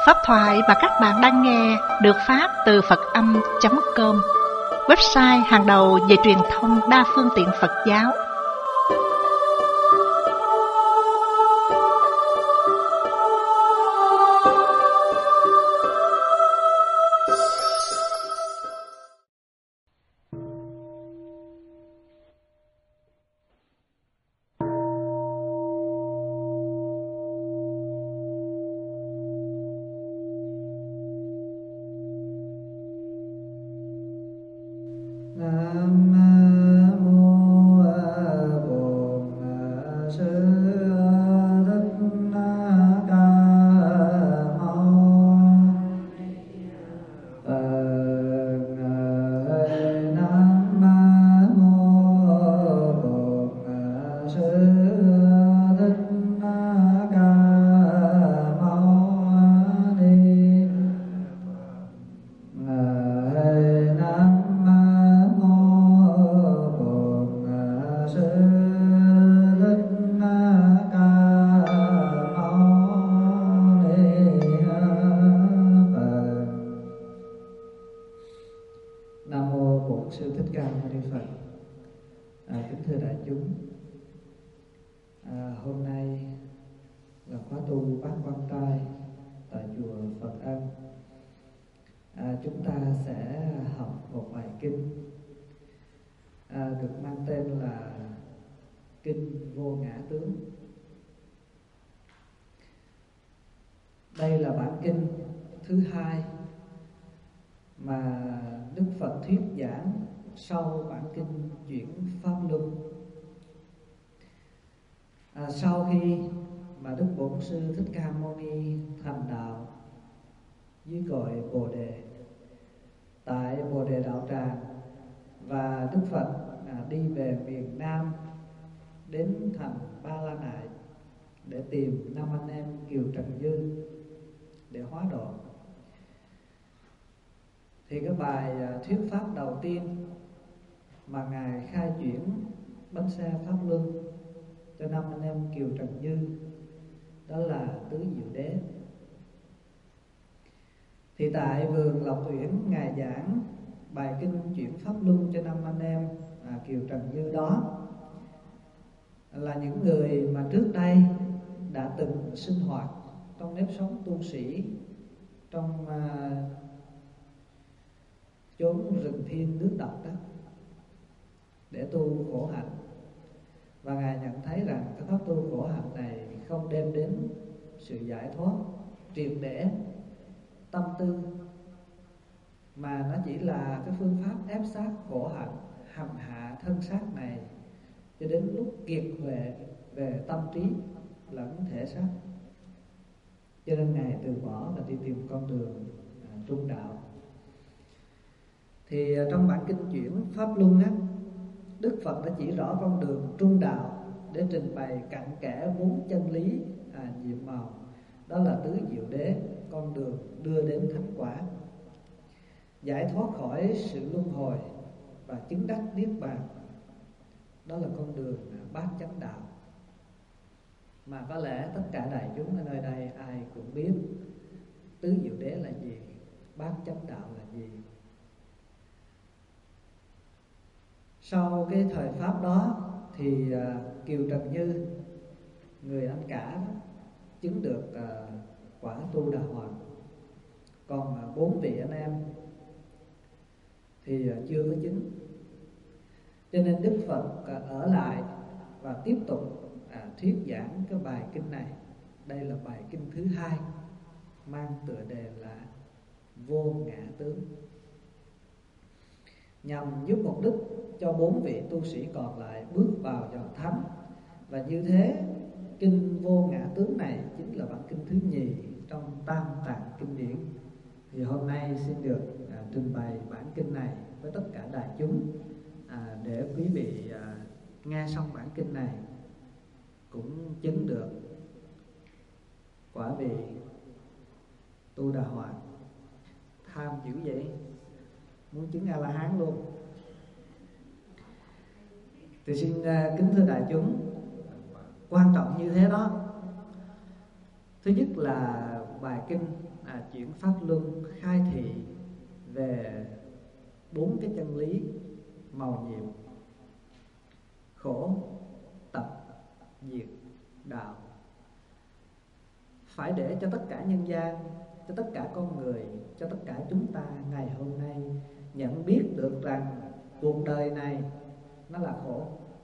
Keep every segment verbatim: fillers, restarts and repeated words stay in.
Pháp thoại mà các bạn đang nghe được phát từ Phật Âm chấm com, website hàng đầu về truyền thông đa phương tiện Phật giáo. Kinh Vô Ngã Tướng. Đây là bản kinh thứ hai mà Đức Phật thuyết giảng sau bản kinh Chuyển Pháp Luân. À, sau khi mà Đức Bổn Sư Thích Ca Mâu Ni thành đạo dưới cội Bồ Đề tại Bồ Đề Đạo Tràng, và Đức Phật à, đi về miền Nam đến thành Ba La Nại để tìm năm anh em Kiều Trần Như để hóa độ. Thì cái bài thuyết pháp đầu tiên mà Ngài khai chuyển bánh xe Pháp Luân cho năm anh em Kiều Trần Như đó là Tứ Diệu Đế. Thì tại vườn Lộc Uyển, Ngài giảng bài kinh chuyển Pháp Luân cho năm anh em à, Kiều Trần Như đó là những người mà trước đây đã từng sinh hoạt trong nếp sống tu sĩ trong uh, chốn rừng thiên nước độc đó để tu khổ hạnh. Và Ngài nhận thấy rằng cái pháp tu khổ hạnh này không đem đến sự giải thoát triệt để tâm tư, mà nó chỉ là cái phương pháp ép sát khổ hạnh, hành hạ thân xác này cho đến lúc kiệt huệ về tâm trí lẫn thể xác. Cho nên Ngài từ bỏ và đi tìm con đường à, trung đạo. Thì à, trong bản kinh chuyển Pháp Luân á, Đức Phật đã chỉ rõ con đường trung đạo để trình bày cặn kẽ bốn chân lý à, nhiệm màu, đó là tứ diệu đế, con đường đưa đến thánh quả, giải thoát khỏi sự luân hồi và chứng đắc niết bàn, đó là con đường bát chánh đạo. Mà có lẽ tất cả đại chúng ở nơi đây ai cũng biết tứ diệu đế là gì, bát chánh đạo là gì. Sau cái thời pháp đó thì uh, Kiều Trần Như, người anh cả đó, chứng được uh, quả tu đà hoàng. Còn uh, bốn vị anh em thì uh, chưa có chứng. Cho nên Đức Phật uh, ở lại và tiếp tục À, thuyết giảng cái bài kinh này. Đây là bài kinh thứ hai, mang tựa đề là Vô Ngã Tướng, nhằm giúp mục đích cho bốn vị tu sĩ còn lại bước vào dòng thánh. Và như thế, kinh Vô Ngã Tướng này chính là bản kinh thứ nhì trong Tam Tạng Kinh Điển. Thì hôm nay xin được à, trình bày bản kinh này với tất cả đại chúng à, để quý vị à, nghe xong bản kinh này cũng chứng được quả vị tu đà hoàng. Tham dữ vậy, muốn chứng A La Hán luôn. Thì xin uh, kính thưa đại chúng, quan trọng như thế đó. Thứ nhất là bài kinh à, chuyển pháp luân khai thị về bốn cái chân lý màu nhiệm: khổ, tập, diệt, đạo. Phải để cho tất cả nhân gian, cho tất cả con người, cho tất cả chúng ta ngày hôm nay nhận biết được rằng cuộc đời này nó là khổ.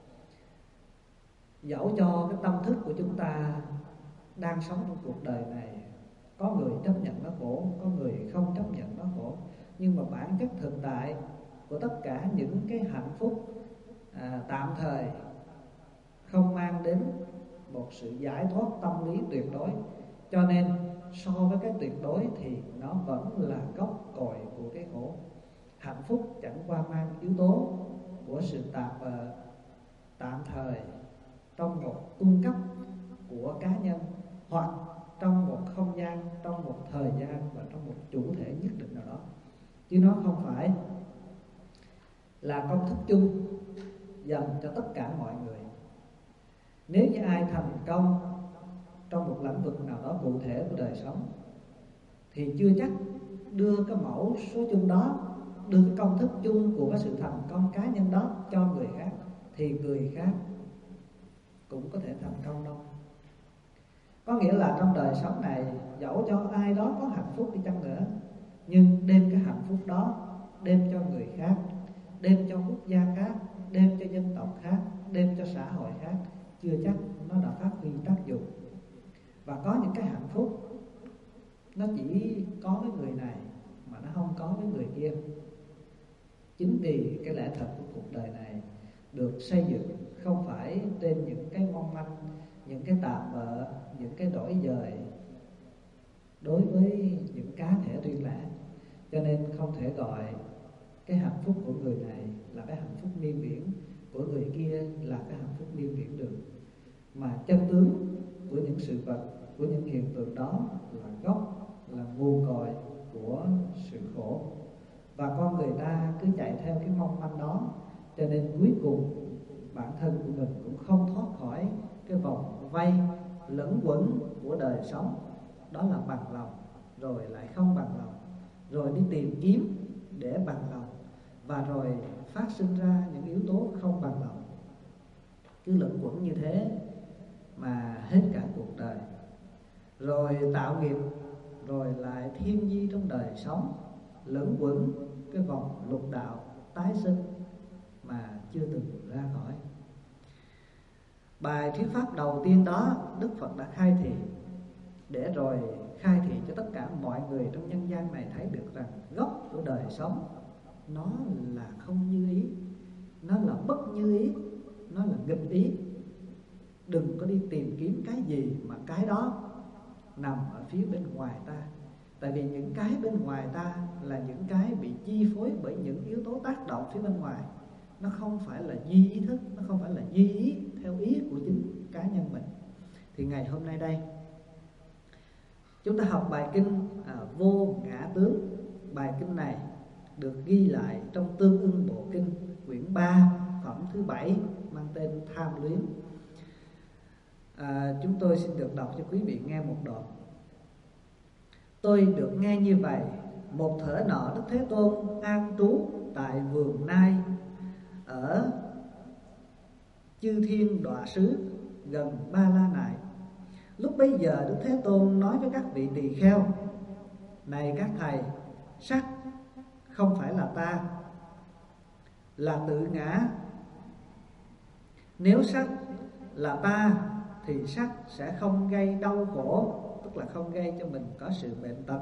Dẫu cho cái tâm thức của chúng ta đang sống trong cuộc đời này, có người chấp nhận nó khổ, có người không chấp nhận nó khổ, nhưng mà bản chất thực tại của tất cả những cái hạnh phúc à, tạm thời không mang đến một sự giải thoát tâm lý tuyệt đối. Cho nên so với cái tuyệt đối thì nó vẫn là gốc cội của cái khổ. Hạnh phúc chẳng qua mang yếu tố của sự tạm bợ, tạm thời trong một cung cấp của cá nhân, hoặc trong một không gian, trong một thời gian và trong một chủ thể nhất định nào đó, chứ nó không phải là công thức chung dành cho tất cả mọi người. Nếu như ai thành công trong một lĩnh vực nào đó cụ thể của đời sống thì chưa chắc đưa cái mẫu số chung đó, đưa cái công thức chung của cái sự thành công cá nhân đó cho người khác, thì người khác cũng có thể thành công đâu. Có nghĩa là trong đời sống này, dẫu cho ai đó có hạnh phúc đi chăng nữa, nhưng đem cái hạnh phúc đó đem cho người khác, đem cho quốc gia khác, đem cho dân tộc khác, đem cho xã hội khác, chưa chắc nó đã phát huy tác dụng. Và có những cái hạnh phúc nó chỉ có với người này mà nó không có với người kia. Chính vì cái lẽ thật của cuộc đời này được xây dựng không phải trên những cái mong manh, những cái tạm bợ, những cái đổi dời đối với những cá thể riêng lẻ, cho nên không thể gọi cái hạnh phúc của người này là cái hạnh phúc miên viễn, của người kia là cái hạnh phúc miên viễn được. Mà chân tướng của những sự vật, của những hiện tượng đó là gốc, là nguồn cội của sự khổ. Và con người ta cứ chạy theo cái mong manh đó, cho nên cuối cùng bản thân của mình cũng không thoát khỏi cái vòng vây lẫn quẩn của đời sống. Đó là bằng lòng, rồi lại không bằng lòng, rồi đi tìm kiếm để bằng lòng, và rồi phát sinh ra những yếu tố không bằng lòng. Cứ lẫn quẩn như thế mà hết cả cuộc đời. Rồi tạo nghiệp, rồi lại thiên di trong đời sống, lẫn quẩn cái vòng lục đạo tái sinh mà chưa từng ra khỏi. Bài thuyết pháp đầu tiên đó Đức Phật đã khai thị, để rồi khai thị cho tất cả mọi người trong nhân gian này thấy được rằng gốc của đời sống nó là không như ý, nó là bất như ý, nó là nghịch ý. Đừng có đi tìm kiếm cái gì mà cái đó nằm ở phía bên ngoài ta. Tại vì những cái bên ngoài ta là những cái bị chi phối bởi những yếu tố tác động phía bên ngoài. Nó không phải là duy ý thức, nó không phải là duy ý theo ý của chính cá nhân mình. Thì ngày hôm nay đây chúng ta học bài kinh à, Vô Ngã Tướng. Bài kinh này được ghi lại trong Tương Ưng Bộ Kinh quyển ba, phẩm thứ bảy, mang tên Tham Luyến. à, Chúng tôi xin được đọc cho quý vị nghe một đoạn. Tôi được nghe như vậy, một thở nọ Đức Thế Tôn an trú tại vườn Nai ở Chư Thiên Đọa Xứ gần Ba La Nại. Lúc bấy giờ Đức Thế Tôn nói với các vị tỳ kheo: Này các thầy, sắc không phải là ta, là tự ngã. Nếu sắc là ta thì sắc sẽ không gây đau khổ, tức là không gây cho mình có sự bệnh tật.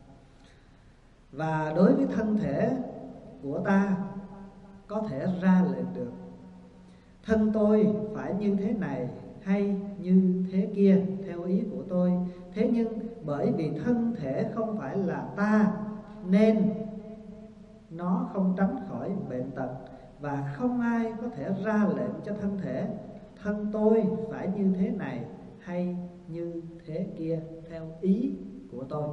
Và đối với thân thể của ta có thể ra lệnh được thân tôi phải như thế này hay như thế kia theo ý của tôi. Thế nhưng bởi vì thân thể không phải là ta nên nó không tránh khỏi bệnh tật, và không ai có thể ra lệnh cho thân thể thân tôi phải như thế này hay như thế kia theo ý của tôi.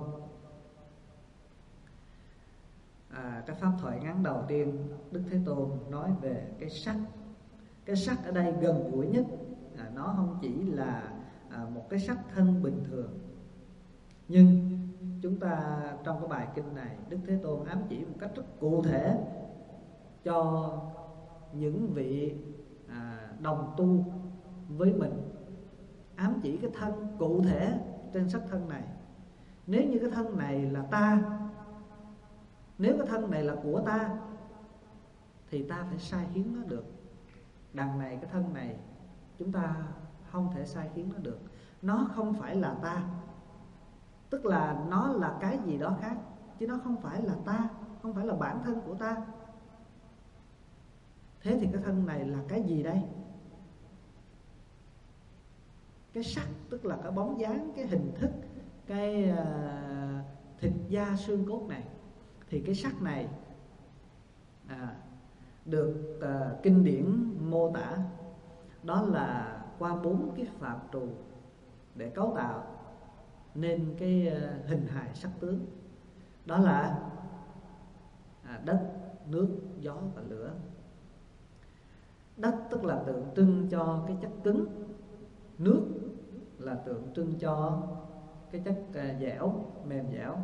À, cái pháp thoại ngắn đầu tiên Đức Thế Tôn nói về cái sắc. Cái sắc ở đây gần gũi nhất, à, nó không chỉ là à, một cái sắc thân bình thường, nhưng chúng ta trong cái bài kinh này, Đức Thế Tôn ám chỉ một cách rất cụ thể cho những vị à, đồng tu với mình, ám chỉ cái thân cụ thể trên sắc thân này. Nếu như cái thân này là ta, nếu cái thân này là của ta, thì ta phải sai khiến nó được. Đằng này cái thân này chúng ta không thể sai khiến nó được. Nó không phải là ta, tức là nó là cái gì đó khác, chứ nó không phải là ta, không phải là bản thân của ta. Thế thì cái thân này là cái gì đây? Cái sắc, tức là cái bóng dáng, cái hình thức, cái uh, thịt da xương cốt này. Thì cái sắc này à, được uh, kinh điển mô tả đó là qua bốn cái phạm trù để cấu tạo nên cái uh, hình hài sắc tướng. Đó là à, đất, nước, gió và lửa. Đất tức là tượng trưng cho cái chất cứng, nước là tượng trưng cho cái chất uh, dẻo, mềm dẻo.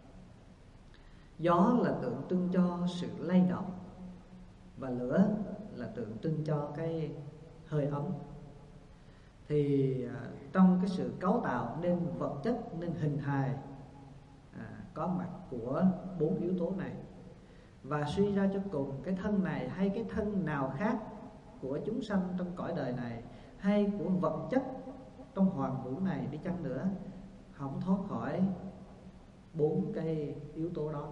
Gió là tượng trưng cho sự lay động, và lửa là tượng trưng cho cái hơi ấm. Thì à, trong cái sự cấu tạo nên vật chất, nên hình hài à, có mặt của bốn yếu tố này. Và suy ra cho cùng, cái thân này hay cái thân nào khác của chúng sanh trong cõi đời này, hay của vật chất trong hoàn vũ này đi chăng nữa, không thoát khỏi bốn cái yếu tố đó.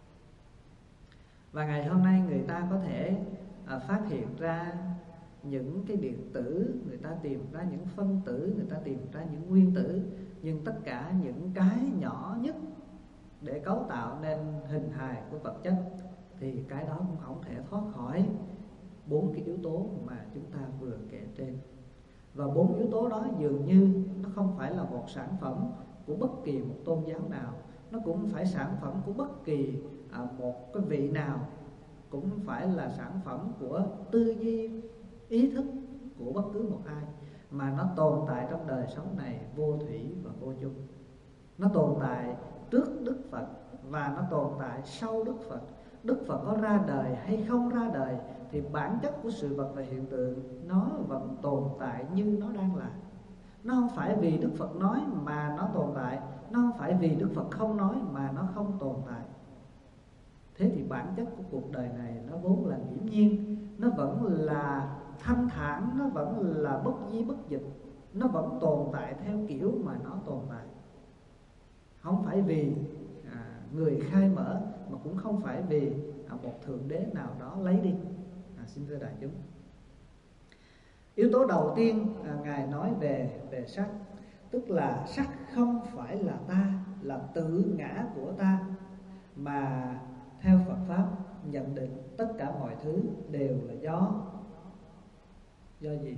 Và ngày hôm nay người ta có thể à, phát hiện ra những cái điện tử, người ta tìm ra những phân tử, người ta tìm ra những nguyên tử. Nhưng tất cả những cái nhỏ nhất để cấu tạo nên hình hài của vật chất, thì cái đó cũng không thể thoát khỏi bốn cái yếu tố mà chúng ta vừa kể trên. Và bốn yếu tố đó dường như nó không phải là một sản phẩm của bất kỳ một tôn giáo nào, nó cũng không phải sản phẩm của bất kỳ à, một cái vị nào, cũng không phải là sản phẩm của tư duy, ý thức của bất cứ một ai, mà nó tồn tại trong đời sống này vô thủy và vô chung. Nó tồn tại trước Đức Phật và nó tồn tại sau Đức Phật. Đức Phật có ra đời hay không ra đời thì bản chất của sự vật và hiện tượng nó vẫn tồn tại như nó đang là. Nó không phải vì Đức Phật nói mà nó tồn tại, nó không phải vì Đức Phật không nói mà nó không tồn tại. Thế thì bản chất của cuộc đời này nó vốn là nghiễm nhiên, nó vẫn là thanh thản, nó vẫn là bất di bất dịch, nó vẫn tồn tại theo kiểu mà nó tồn tại. Không phải vì à, người khai mở, mà cũng không phải vì à, một thượng đế nào đó lấy đi. à, Xin thưa đại chúng, yếu tố đầu tiên à, Ngài nói về về sắc, tức là sắc không phải là ta, là tự ngã của ta, mà theo Phật Pháp nhận định tất cả mọi thứ đều là do Do gì?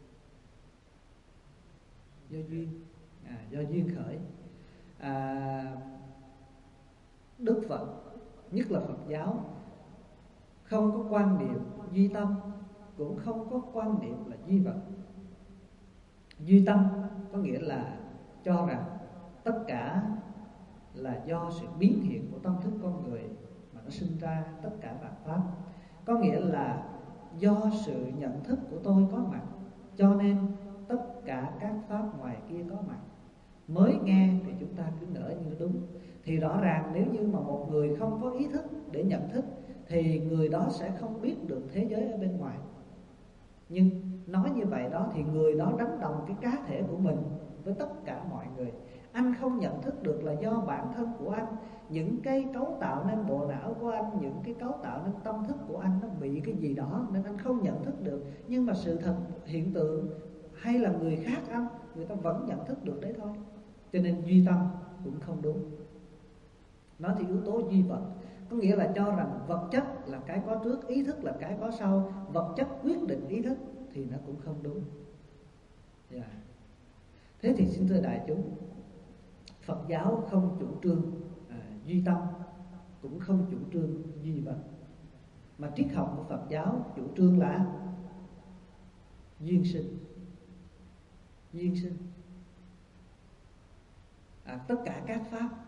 Do duyên, à, do duyên khởi. à, Đức Phật, nhất là Phật giáo, không có quan niệm duy tâm, cũng không có quan niệm là duy vật. Duy tâm có nghĩa là cho rằng tất cả là do sự biến hiện của tâm thức con người mà nó sinh ra tất cả vạn pháp. Có nghĩa là do sự nhận thức của tôi có mặt, cho nên tất cả các pháp ngoài kia có mặt. Mới nghe thì chúng ta cứ ngỡ như đúng. Thì rõ ràng nếu như mà một người không có ý thức để nhận thức, thì người đó sẽ không biết được thế giới ở bên ngoài. Nhưng nói như vậy đó thì người đó đánh đồng cái cá thể của mình với tất cả mọi người. Anh không nhận thức được là do bản thân của anh, những cái cấu tạo nên bộ não của anh, những cái cấu tạo nên tâm thức của anh nó bị cái gì đó nên anh không nhận thức được. Nhưng mà sự thật, hiện tượng hay là người khác anh, người ta vẫn nhận thức được đấy thôi. Cho nên duy tâm cũng không đúng. Nó thì yếu tố duy vật, có nghĩa là cho rằng vật chất là cái có trước, ý thức là cái có sau, vật chất quyết định ý thức, thì nó cũng không đúng. Yeah. Thế thì xin thưa đại chúng, Phật giáo không chủ trương à, duy tâm, cũng không chủ trương duy vật, mà triết học của Phật giáo chủ trương là duyên sinh. Duyên sinh à, tất cả các pháp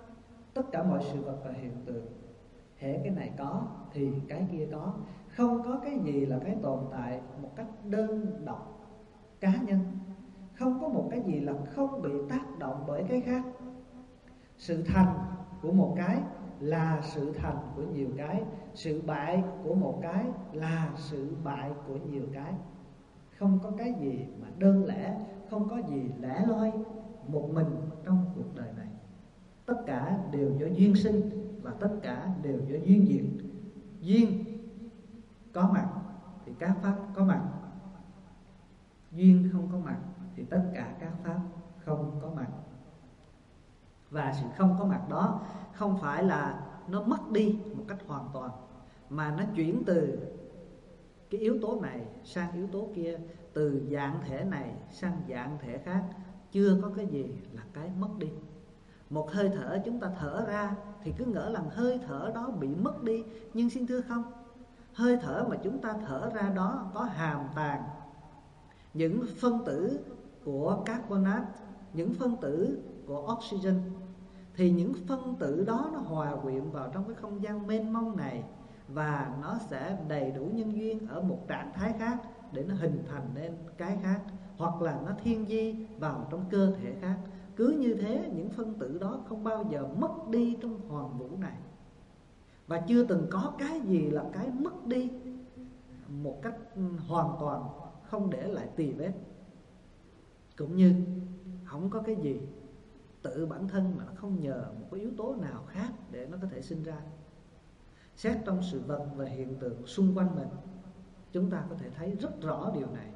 Tất cả mọi sự vật và hiện tượng, hễ cái này có thì cái kia có. Không có cái gì là cái tồn tại một cách đơn độc cá nhân. Không có một cái gì là không bị tác động bởi cái khác. Sự thành của một cái là sự thành của nhiều cái. Sự bại của một cái là sự bại của nhiều cái. Không có cái gì mà đơn lẻ, không có gì lẻ loi một mình trong cuộc đời này. Tất cả đều do duyên sinh và tất cả đều do duyên diệt. Duyên có mặt thì các pháp có mặt, duyên không có mặt thì tất cả các pháp không có mặt. Và sự không có mặt đó không phải là nó mất đi một cách hoàn toàn, mà nó chuyển từ cái yếu tố này sang yếu tố kia, từ dạng thể này sang dạng thể khác. Chưa có cái gì là cái mất đi. Một hơi thở chúng ta thở ra thì cứ ngỡ rằng hơi thở đó bị mất đi. Nhưng xin thưa không, hơi thở mà chúng ta thở ra đó có hàm tàng những phân tử của carbonate, những phân tử của oxygen. Thì những phân tử đó nó hòa quyện vào trong cái không gian mênh mông này, và nó sẽ đầy đủ nhân duyên ở một trạng thái khác để nó hình thành nên cái khác, hoặc là nó thiên di vào trong cơ thể khác. Cứ như thế, những phân tử đó không bao giờ mất đi trong hoàn vũ này. Và chưa từng có cái gì là cái mất đi một cách hoàn toàn, không để lại tì vết. Cũng như không có cái gì tự bản thân mà nó không nhờ một cái yếu tố nào khác để nó có thể sinh ra. Xét trong sự vật và hiện tượng xung quanh mình, chúng ta có thể thấy rất rõ điều này.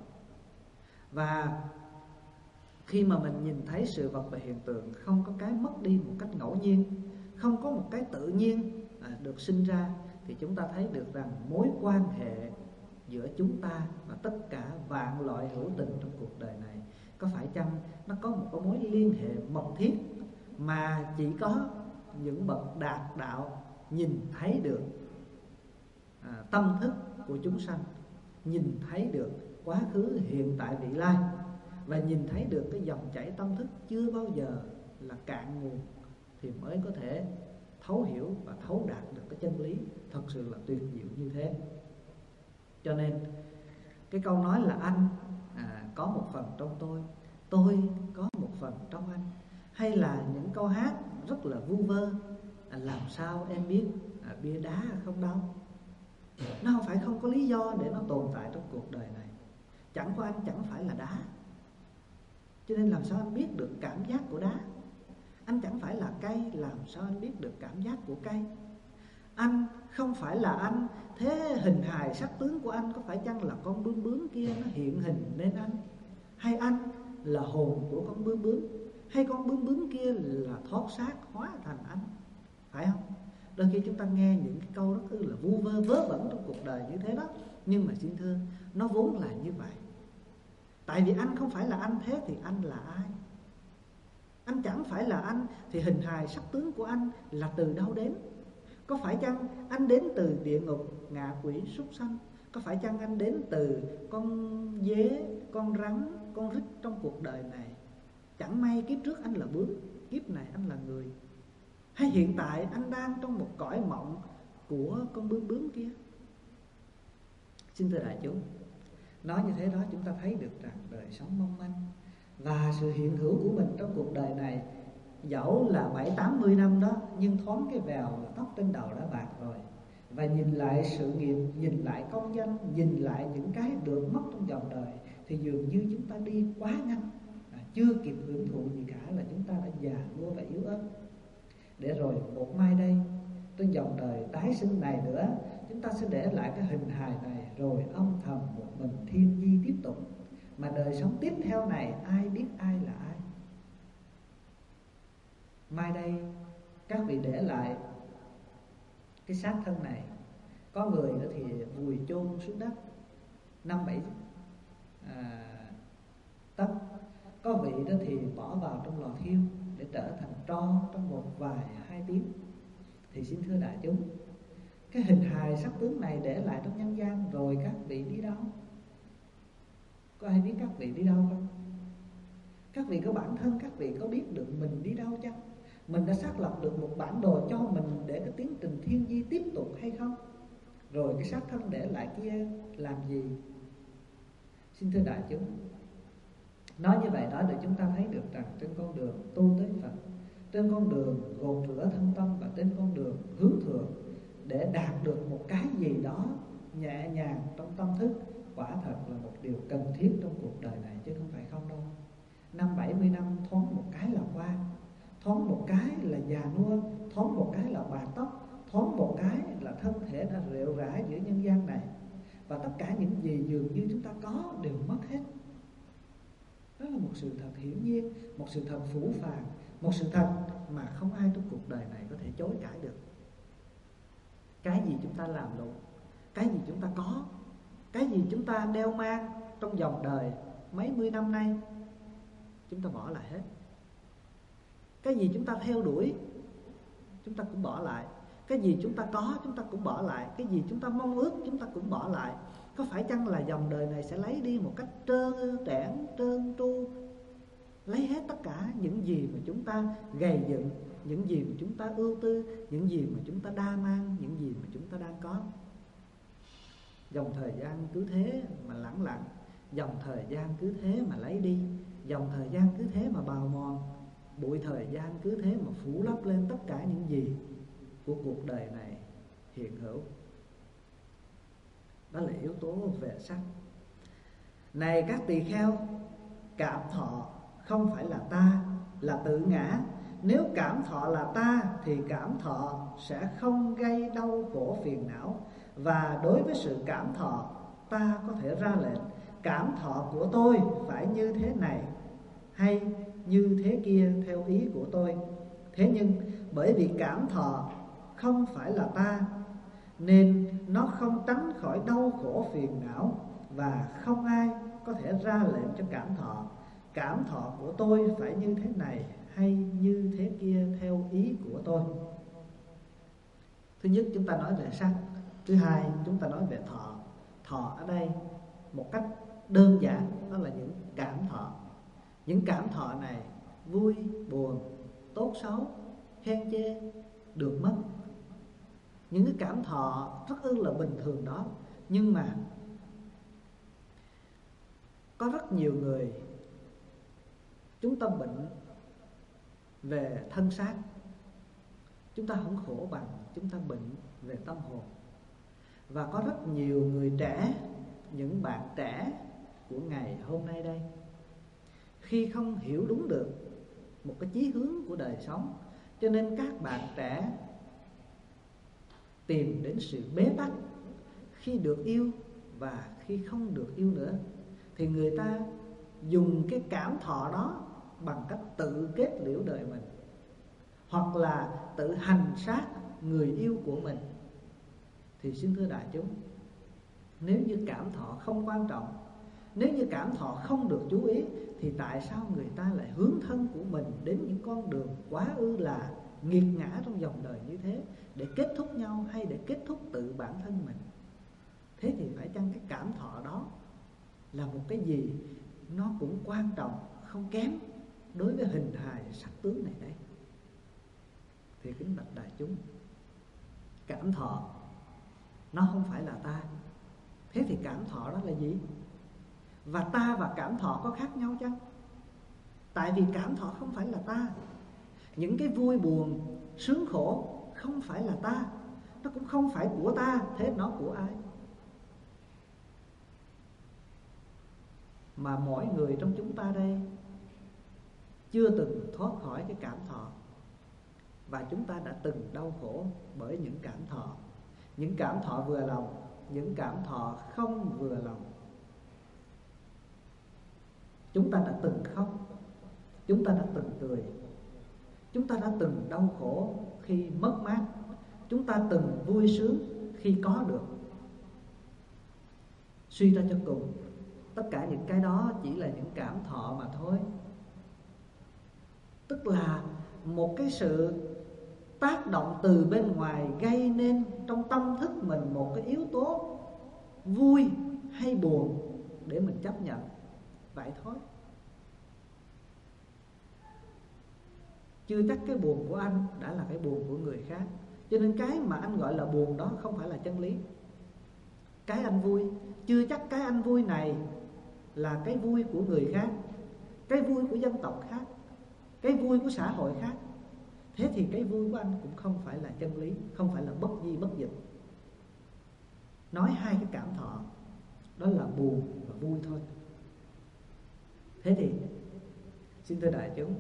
Và khi mà mình nhìn thấy sự vật và hiện tượng không có cái mất đi một cách ngẫu nhiên, không có một cái tự nhiên à, được sinh ra, thì chúng ta thấy được rằng mối quan hệ giữa chúng ta và tất cả vạn loại hữu tình trong cuộc đời này, có phải chăng nó có một cái mối liên hệ mật thiết mà chỉ có những bậc đạt đạo nhìn thấy được à, tâm thức của chúng sanh, nhìn thấy được quá khứ, hiện tại, vị lai, và nhìn thấy được cái dòng chảy tâm thức chưa bao giờ là cạn nguồn, thì mới có thể thấu hiểu và thấu đạt được cái chân lý thật sự là tuyệt diệu như thế. Cho nên cái câu nói là anh à, có một phần trong tôi, tôi có một phần trong anh, hay là những câu hát rất là vu vơ à, làm sao em biết à, bia đá không đau, nó không phải không có lý do để nó tồn tại trong cuộc đời này. Chẳng có anh chẳng phải là đá, cho nên làm sao anh biết được cảm giác của đá. Anh chẳng phải là cây, làm sao anh biết được cảm giác của cây. Anh không phải là anh, thế hình hài sắc tướng của anh có phải chăng là con bướm bướm kia nó hiện hình nên anh, hay anh là hồn của con bướm bướm, hay con bướm bướm kia là thoát xác hóa thành anh, phải không? Đôi khi chúng ta nghe những cái câu rất là vu vơ vớ vẩn trong cuộc đời như thế đó, nhưng mà xin thưa, nó vốn là như vậy. Tại vì anh không phải là anh, thế thì anh là ai? Anh chẳng phải là anh thì hình hài sắc tướng của anh là từ đâu đến? Có phải chăng anh đến từ địa ngục, ngạ quỷ, súc sanh? Có phải chăng anh đến từ con dế, con rắn, con rít trong cuộc đời này? Chẳng may kiếp trước anh là bướm, kiếp này anh là người. Hay hiện tại anh đang trong một cõi mộng của con bướm bướm kia? Xin thưa đại chúng, nói như thế đó chúng ta thấy được rằng đời sống mong manh và sự hiện hữu của mình trong cuộc đời này, dẫu là bảy tám mươi năm đó, nhưng thoáng cái vèo là tóc trên đầu đã bạc rồi. Và nhìn lại sự nghiệp, nhìn lại công danh, nhìn lại những cái được mất trong dòng đời, thì dường như chúng ta đi quá nhanh, à, chưa kịp hưởng thụ gì cả là chúng ta đã già nua và yếu ớt. Để rồi một mai đây, trên dòng đời tái sinh này nữa, chúng ta sẽ để lại cái hình hài này, rồi âm thầm một mình thiên di tiếp tục. Mà đời sống tiếp theo này ai biết ai là ai? Mai đây các vị để lại cái xác thân này, có người đó thì vùi chôn xuống đất năm bảy à, tấc, có vị đó thì bỏ vào trong lò thiêu để trở thành tro trong một vài hai tiếng. Thì xin thưa đại chúng, cái hình hài sắc tướng này để lại trong nhân gian, rồi các vị đi đâu? Có ai biết các vị đi đâu không? Các vị có bản thân các vị có biết được mình đi đâu chăng? Mình đã xác lập được một bản đồ cho mình để cái tiến trình thiên di tiếp tục hay không? Rồi cái xác thân để lại kia làm gì? Xin thưa đại chúng, nói như vậy đó để chúng ta thấy được rằng trên con đường tu tới Phật, trên con đường gột rửa thân tâm và trên con đường hướng thượng để đạt được một cái gì đó nhẹ nhàng trong tâm thức, quả thật là một điều cần thiết trong cuộc đời này, chứ không phải không đâu. Năm bảy mươi năm thoáng một cái là qua, thoáng một cái là già nua, thoáng một cái là bạc tóc, thoáng một cái là thân thể đã rệu rã giữa nhân gian này. Và tất cả những gì dường như chúng ta có đều mất hết. Đó là một sự thật hiển nhiên, một sự thật phũ phàng, một sự thật mà không ai trong cuộc đời này có thể chối cãi được. Cái gì chúng ta làm lụng, cái gì chúng ta có, cái gì chúng ta đeo mang trong dòng đời mấy mươi năm nay, chúng ta bỏ lại hết. Cái gì chúng ta theo đuổi, chúng ta cũng bỏ lại. Cái gì chúng ta có, chúng ta cũng bỏ lại. Cái gì chúng ta mong ước, chúng ta cũng bỏ lại. Có phải chăng là dòng đời này sẽ lấy đi một cách trơn trẽn, trơn tru, lấy hết tất cả những gì mà chúng ta gầy dựng, những gì mà chúng ta ưu tư, những gì mà chúng ta đa mang, những gì mà chúng ta đang có. Dòng thời gian cứ thế mà lẳng lặng, dòng thời gian cứ thế mà lấy đi, dòng thời gian cứ thế mà bào mòn, bụi thời gian cứ thế mà phủ lấp lên tất cả những gì của cuộc đời này hiện hữu. Đó là yếu tố về sắc. Này các tỳ kheo, cảm thọ không phải là ta, là tự ngã. Nếu cảm thọ là ta thì cảm thọ sẽ không gây đau khổ phiền não. Và đối với sự cảm thọ, ta có thể ra lệnh cảm thọ của tôi phải như thế này hay như thế kia theo ý của tôi. Thế nhưng bởi vì cảm thọ không phải là ta nên nó không tránh khỏi đau khổ phiền não, và không ai có thể ra lệnh cho cảm thọ cảm thọ của tôi phải như thế này hay như thế kia theo ý của tôi. Thứ nhất chúng ta nói về sắc. Thứ hai chúng ta nói về thọ. Thọ ở đây một cách đơn giản đó là những cảm thọ. Những cảm thọ này vui, buồn, tốt xấu, khen chê, được mất. Những cái cảm thọ rất ư là bình thường đó. Nhưng mà có rất nhiều người, chúng ta bệnh về thân xác, chúng ta không khổ bằng chúng ta bệnh về tâm hồn. Và có rất nhiều người trẻ, những bạn trẻ của ngày hôm nay đây, khi không hiểu đúng được một cái chí hướng của đời sống, cho nên các bạn trẻ tìm đến sự bế tắc khi được yêu và khi không được yêu nữa. Thì người ta dùng cái cảm thọ đó bằng cách tự kết liễu đời mình, hoặc là tự hành sát người yêu của mình. Thì xin thưa đại chúng, nếu như cảm thọ không quan trọng, nếu như cảm thọ không được chú ý, thì tại sao người ta lại hướng thân của mình đến những con đường quá ư là nghiệt ngã trong dòng đời như thế, để kết thúc nhau hay để kết thúc tự bản thân mình? Thế thì phải chăng cái cảm thọ đó là một cái gì nó cũng quan trọng không kém đối với hình hài sắc tướng này đấy? Thì kính bạch đại chúng, cảm thọ nó không phải là ta. Thế thì cảm thọ đó là gì? Và ta và cảm thọ có khác nhau chăng? Tại vì cảm thọ không phải là ta. Những cái vui buồn, sướng khổ không phải là ta, nó cũng không phải của ta. Thế nó của ai? Mà mỗi người trong chúng ta đây chưa từng thoát khỏi cái cảm thọ, và chúng ta đã từng đau khổ bởi những cảm thọ. Những cảm thọ vừa lòng, những cảm thọ không vừa lòng. Chúng ta đã từng khóc, chúng ta đã từng cười, chúng ta đã từng đau khổ khi mất mát, chúng ta từng vui sướng khi có được. Suy ra cho cùng, tất cả những cái đó chỉ là những cảm thọ mà thôi. Tức là một cái sự tác động từ bên ngoài gây nên trong tâm thức mình một cái yếu tố vui hay buồn để mình chấp nhận. Vậy thôi. chưa chắc cái buồn của anh đã là cái buồn của người khác. Cho nên cái mà anh gọi là buồn đó không phải là chân lý. Cái anh vui, chưa chắc cái anh vui này là cái vui của người khác, cái vui của dân tộc khác, cái vui của xã hội khác. Thế thì cái vui của anh cũng không phải là chân lý, không phải là bất di bất dịch. Nói hai cái cảm thọ đó là buồn và vui thôi. Thế thì xin thưa đại chúng,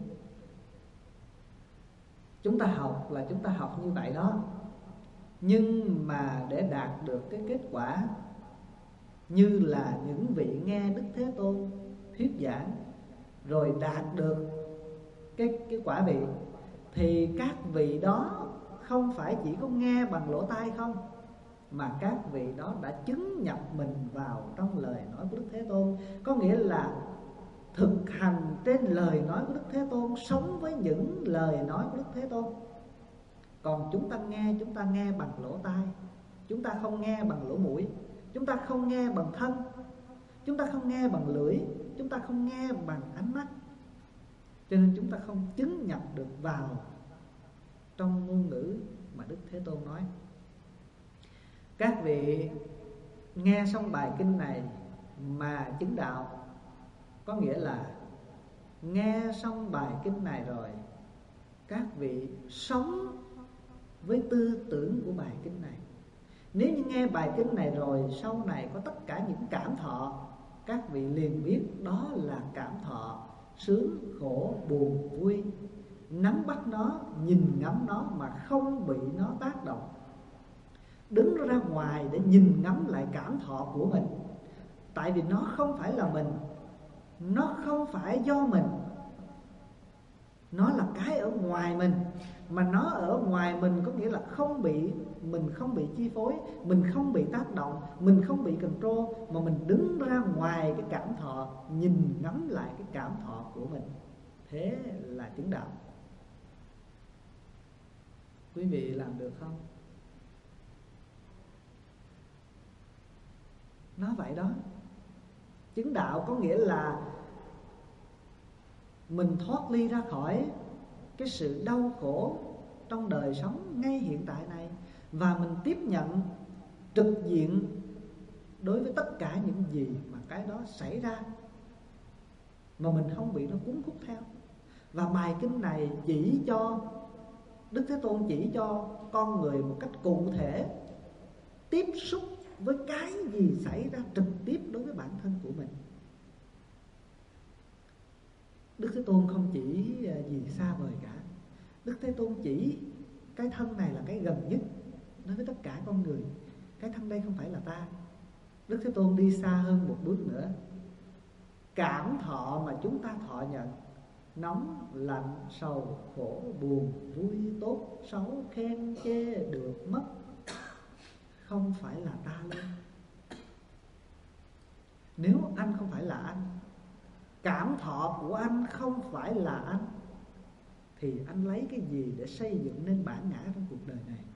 chúng ta học là chúng ta học như vậy đó. Nhưng mà để đạt được cái kết quả như là những vị nghe Đức Thế Tôn thuyết giảng rồi đạt được cái, cái quả vị, thì các vị đó không phải chỉ có nghe bằng lỗ tai không, mà các vị đó đã chứng nhập mình vào trong lời nói của Đức Thế Tôn. Có nghĩa là thực hành trên lời nói của Đức Thế Tôn, sống với những lời nói của Đức Thế Tôn. Còn chúng ta nghe, chúng ta nghe bằng lỗ tai, chúng ta không nghe bằng lỗ mũi, chúng ta không nghe bằng thân, chúng ta không nghe bằng lưỡi, chúng ta không nghe bằng ánh mắt. Cho nên chúng ta không chứng nhập được vào trong ngôn ngữ mà Đức Thế Tôn nói. Các vị nghe xong bài kinh này mà chứng đạo, có nghĩa là nghe xong bài kinh này rồi, các vị sống với tư tưởng của bài kinh này. Nếu như nghe bài kinh này rồi, sau này có tất cả những cảm thọ, các vị liền biết đó là cảm thọ sướng, khổ, buồn, vui. Nắm bắt nó, nhìn ngắm nó mà không bị nó tác động. Đứng ra ngoài để nhìn ngắm lại cảm thọ của mình. Tại vì nó không phải là mình, nó không phải do mình, nó là cái ở ngoài mình. Mà nó ở ngoài mình có nghĩa là không bị, mình không bị chi phối, mình không bị tác động, mình không bị control, mà mình đứng ra ngoài cái cảm thọ, nhìn ngắm lại cái cảm thọ của mình. Thế là chứng đạo. Quý vị làm được không? Nói vậy đó. Chứng đạo có nghĩa là mình thoát ly ra khỏi cái sự đau khổ trong đời sống ngay hiện tại này, và mình tiếp nhận trực diện đối với tất cả những gì mà cái đó xảy ra, mà mình không bị nó cuốn hút theo. Và bài kinh này chỉ cho, Đức Thế Tôn chỉ cho con người một cách cụ thể tiếp xúc với cái gì xảy ra trực tiếp đối với bản thân của mình. Đức Thế Tôn không chỉ gì xa vời cả. Đức Thế Tôn chỉ cái thân này là cái gần nhất đối với tất cả con người. Cái thân đây không phải là ta. Đức Thế Tôn đi xa hơn một bước nữa. Cảm thọ mà chúng ta thọ nhận, nóng, lạnh, sầu, khổ, buồn, vui, tốt, xấu, khen, chê, được, mất, không phải là ta luôn. Nếu anh không phải là anh, cảm thọ của anh không phải là anh, thì anh lấy cái gì để xây dựng nên bản ngã trong cuộc đời này?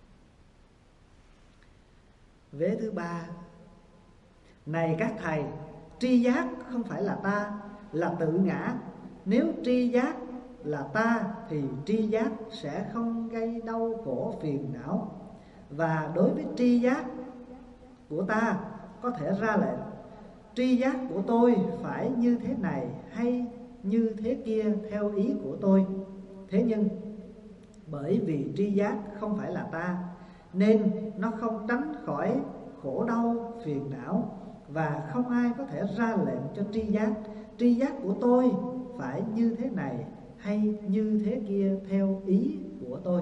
Vế thứ ba: này các thầy, tri giác không phải là ta, là tự ngã. Nếu tri giác là ta thì tri giác sẽ không gây đau khổ phiền não. Và đối với tri giác của ta có thể ra lệnh: tri giác của tôi phải như thế này hay như thế kia theo ý của tôi. Thế nhưng bởi vì tri giác không phải là ta, nên nó không tránh khỏi khổ đau phiền não, và không ai có thể ra lệnh cho tri giác: tri giác của tôi phải như thế này hay như thế kia theo ý của tôi.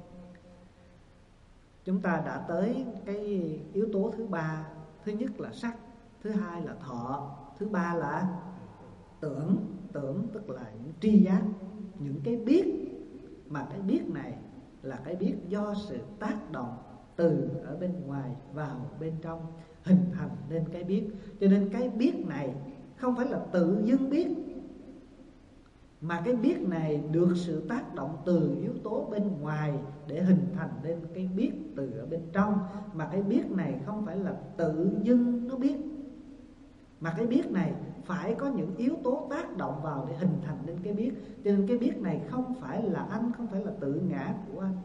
Chúng ta đã tới cái yếu tố thứ ba. Thứ nhất là sắc, thứ hai là thọ, thứ ba là tưởng. Tưởng tức là những tri giác, những cái biết, mà cái biết này là cái biết do sự tác động từ ở bên ngoài vào bên trong, hình thành nên cái biết. Cho nên cái biết này không phải là tự dưng biết, mà cái biết này được sự tác động từ yếu tố bên ngoài để hình thành nên cái biết từ ở bên trong. Mà cái biết này không phải là tự dưng nó biết, mà cái biết này phải có những yếu tố tác động vào để hình thành nên cái biết. Cho nên cái biết này không phải là anh, không phải là tự ngã của anh.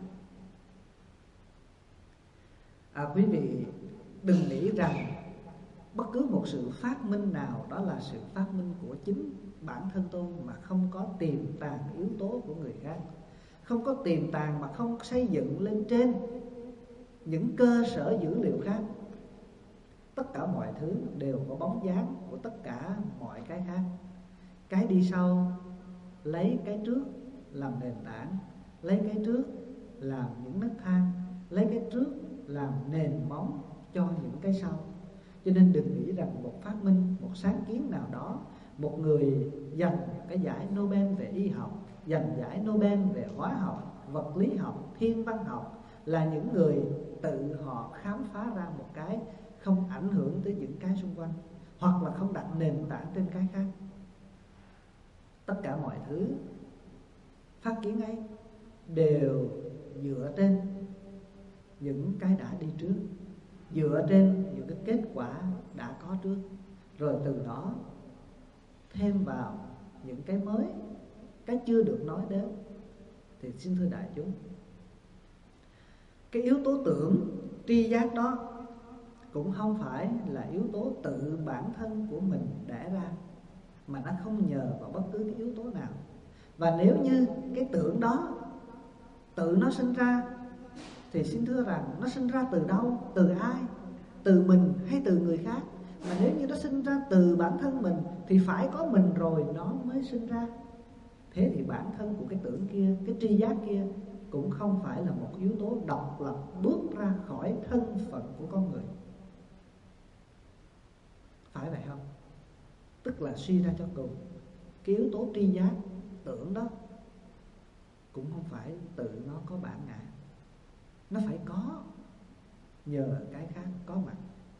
À, quý vị đừng nghĩ rằng bất cứ một sự phát minh nào đó là sự phát minh của chính bản thân tôi, mà không có tiềm tàng yếu tố của người khác, không có tiềm tàng mà không xây dựng lên trên những cơ sở dữ liệu khác. Tất cả mọi thứ đều có bóng dáng của tất cả mọi cái khác. Cái đi sau lấy cái trước làm nền tảng, lấy cái trước làm những nấc thang, lấy cái trước làm nền móng cho những cái sau. Cho nên đừng nghĩ rằng một phát minh, một sáng kiến nào đó, một người giành cái giải Nobel về y học, giành giải Nobel về hóa học, vật lý học, thiên văn học là những người tự họ khám phá ra một cái không ảnh hưởng tới những cái xung quanh, hoặc là không đặt nền tảng trên cái khác. Tất cả mọi thứ phát kiến ấy đều dựa trên những cái đã đi trước, dựa trên những cái kết quả đã có trước, rồi từ đó thêm vào những cái mới, cái chưa được nói đến. Thì xin thưa đại chúng, cái yếu tố tưởng tri giác đó cũng không phải là yếu tố tự bản thân của mình đẻ ra, mà nó không nhờ vào bất cứ cái yếu tố nào. Và nếu như cái tưởng đó tự nó sinh ra, thì xin thưa rằng nó sinh ra từ đâu, từ ai, từ mình hay từ người khác? Mà nếu như nó sinh ra từ bản thân mình thì phải có mình rồi nó mới sinh ra. Thế thì bản thân của cái tưởng kia, cái tri giác kia cũng không phải là một yếu tố độc lập bước ra khỏi thân phận của con người. Phải vậy không? Tức là suy ra cho cùng, cái yếu tố tri giác, tưởng đó cũng không phải tự nó có bản ngã. Nó phải có nhờ cái khác có mặt.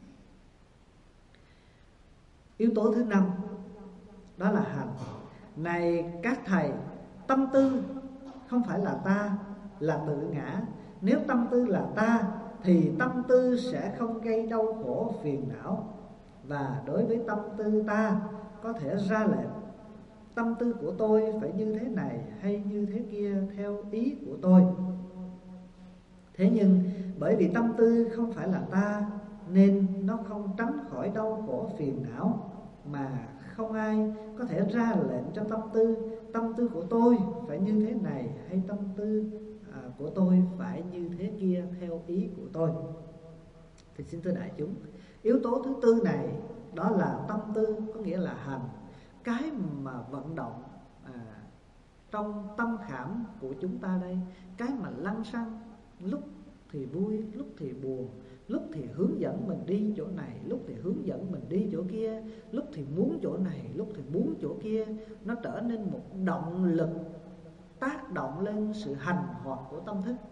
Yếu tố thứ năm đó là hành. Này các thầy, tâm tư không phải là ta, là tự ngã. Nếu tâm tư là ta thì tâm tư sẽ không gây đau khổ phiền não. Và đối với tâm tư ta có thể ra lệnh tâm tư của tôi phải như thế này hay như thế kia theo ý của tôi. Thế nhưng bởi vì tâm tư không phải là ta nên nó không tránh khỏi đau khổ phiền não, mà không ai có thể ra lệnh cho tâm tư tâm tư của tôi phải như thế này hay tâm tư à, của tôi phải như thế kia theo ý của tôi. Thì xin thưa đại chúng, yếu tố thứ tư này đó là tâm tư, có nghĩa là hành, cái mà vận động à, trong tâm khảm của chúng ta đây, cái mà lăng xăng, lúc thì vui, lúc thì buồn, lúc thì hướng dẫn mình đi chỗ này, lúc thì hướng dẫn mình đi chỗ kia, lúc thì muốn chỗ này, lúc thì muốn chỗ kia. Nó trở nên một động lực tác động lên sự hành hoạt của tâm thức,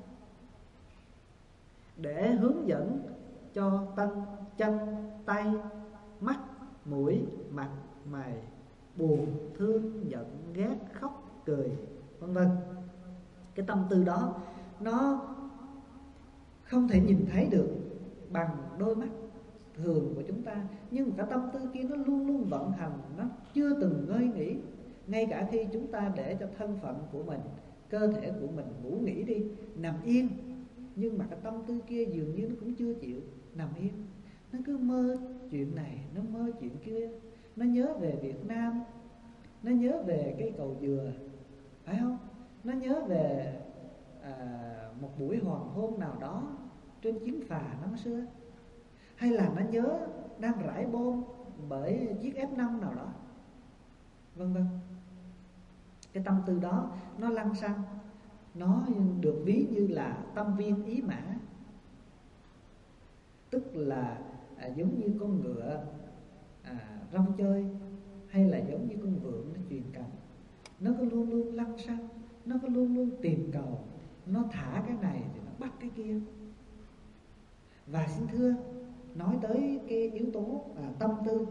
để hướng dẫn cho tay, chân, tay, mắt, mũi, mặt, mày buồn, thương, giận, ghét, khóc, cười, vân vân. Cái tâm tư đó nó không thể nhìn thấy được bằng đôi mắt thường của chúng ta, nhưng cái tâm tư kia nó luôn luôn vận hành, nó chưa từng ngơi nghỉ. Ngay cả khi chúng ta để cho thân phận của mình, cơ thể của mình ngủ nghỉ đi, nằm yên, nhưng mà cái tâm tư kia dường như nó cũng chưa chịu nằm yên. Nó cứ mơ chuyện này, nó mơ chuyện kia, nó nhớ về Việt Nam, nó nhớ về cây cầu dừa, phải không? Nó nhớ về à, một buổi hoàng hôn nào đó trên chuyến phà năm xưa, hay là nó nhớ đang rải bom bởi chiếc ép năm nào đó, vân vân. Cái tâm tư đó nó lăng xăng, nó được ví như là tâm viên ý mã, tức là à, giống như con ngựa à, rong chơi, hay là giống như con vượn nó truyền cảnh. Nó có luôn luôn lăng xăng, nó có luôn luôn tìm cầu, nó thả cái này thì nó bắt cái kia. Và xin thưa, nói tới cái yếu tố à, tâm tư,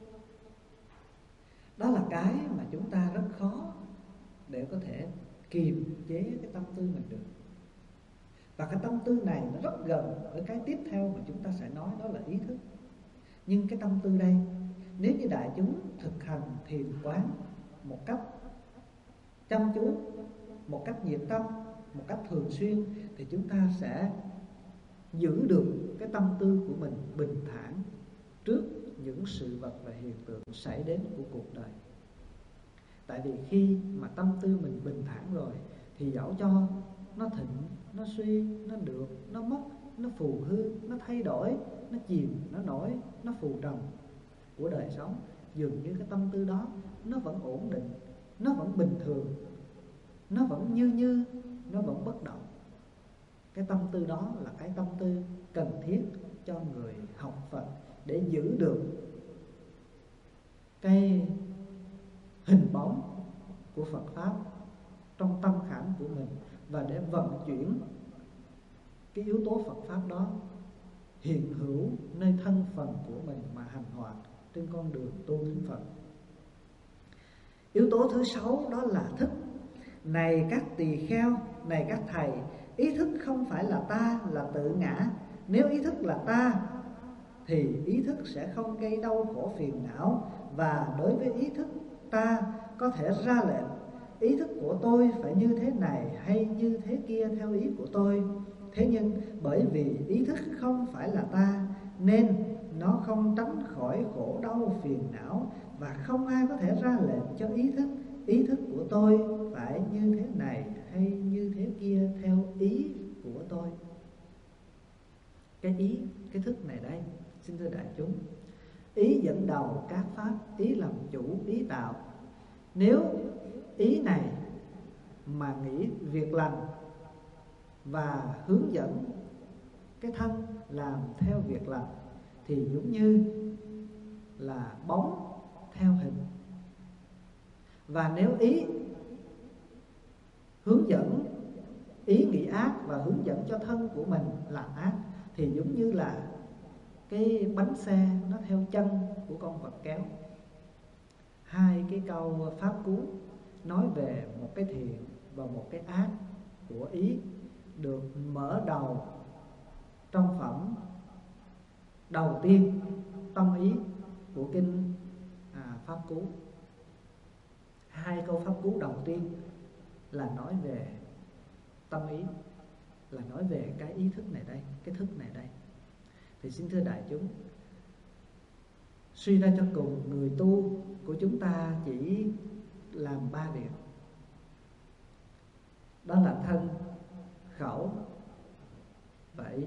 đó là cái mà chúng ta rất khó để có thể kiềm chế cái tâm tư mình được. Và cái tâm tư này nó rất gần với cái tiếp theo mà chúng ta sẽ nói, đó là ý thức. Nhưng cái tâm tư đây nếu như đại chúng thực hành thiền quán một cách chăm chú, một cách nhiệt tâm, một cách thường xuyên, thì chúng ta sẽ giữ được cái tâm tư của mình bình thản trước những sự vật và hiện tượng xảy đến của cuộc đời. Tại vì khi mà tâm tư mình bình thản rồi thì dẫu cho nó thịnh, nó suy, nó được, nó mất, nó phù hư, nó thay đổi, nó chìm, nó nổi, nó phù trầm của đời sống, dường như cái tâm tư đó nó vẫn ổn định, nó vẫn bình thường, nó vẫn như như, nó vẫn bất động. Cái tâm tư đó là cái tâm tư cần thiết cho người học Phật để giữ được cái hình bóng của Phật Pháp trong tâm khảm của mình, và để vận chuyển cái yếu tố Phật Pháp đó hiện hữu nơi thân phần của mình mà hành hoạt trên con đường tu đến Phật. Yếu tố thứ sáu đó là thức. Này các tỳ kheo, này các thầy, ý thức không phải là ta, là tự ngã. Nếu ý thức là ta thì ý thức sẽ không gây đau khổ phiền não, và đối với ý thức ta có thể ra lệnh ý thức của tôi phải như thế này hay như thế kia theo ý của tôi. Thế nhưng bởi vì ý thức không phải là ta nên nó không tránh khỏi khổ đau phiền não, và không ai có thể ra lệnh cho ý thức ý thức của tôi phải như thế này hay như thế kia theo ý của tôi. Cái ý, cái thức này đây, xin thưa đại chúng, ý dẫn đầu các pháp, ý làm chủ, ý tạo. Nếu ý này mà nghĩ việc lành và hướng dẫn cái thân làm theo việc lành thì giống như là bóng theo hình. Và nếu ý hướng dẫn, ý nghĩ ác và hướng dẫn cho thân của mình làm ác thì giống như là cái bánh xe nó theo chân của con vật kéo. Hai cái câu pháp cú nói về một cái thiện và một cái ác của ý được mở đầu trong phẩm đầu tiên tâm ý của kinh à, pháp cú. Hai câu pháp cú đầu tiên là nói về tâm ý, là nói về cái ý thức này đây, cái thức này đây. Thì xin thưa đại chúng, suy ra cho cùng, người tu của chúng ta chỉ làm ba việc, đó là thân, khẩu và ý.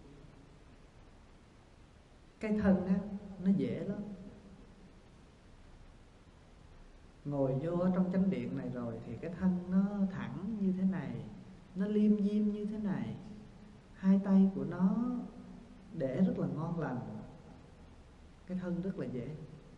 Cái thân á, nó dễ lắm. Ngồi vô trong chánh điện này rồi thì cái thân nó thẳng như thế này, nó liêm diêm như thế này, hai tay của nó để rất là ngon lành, cái thân rất là dễ.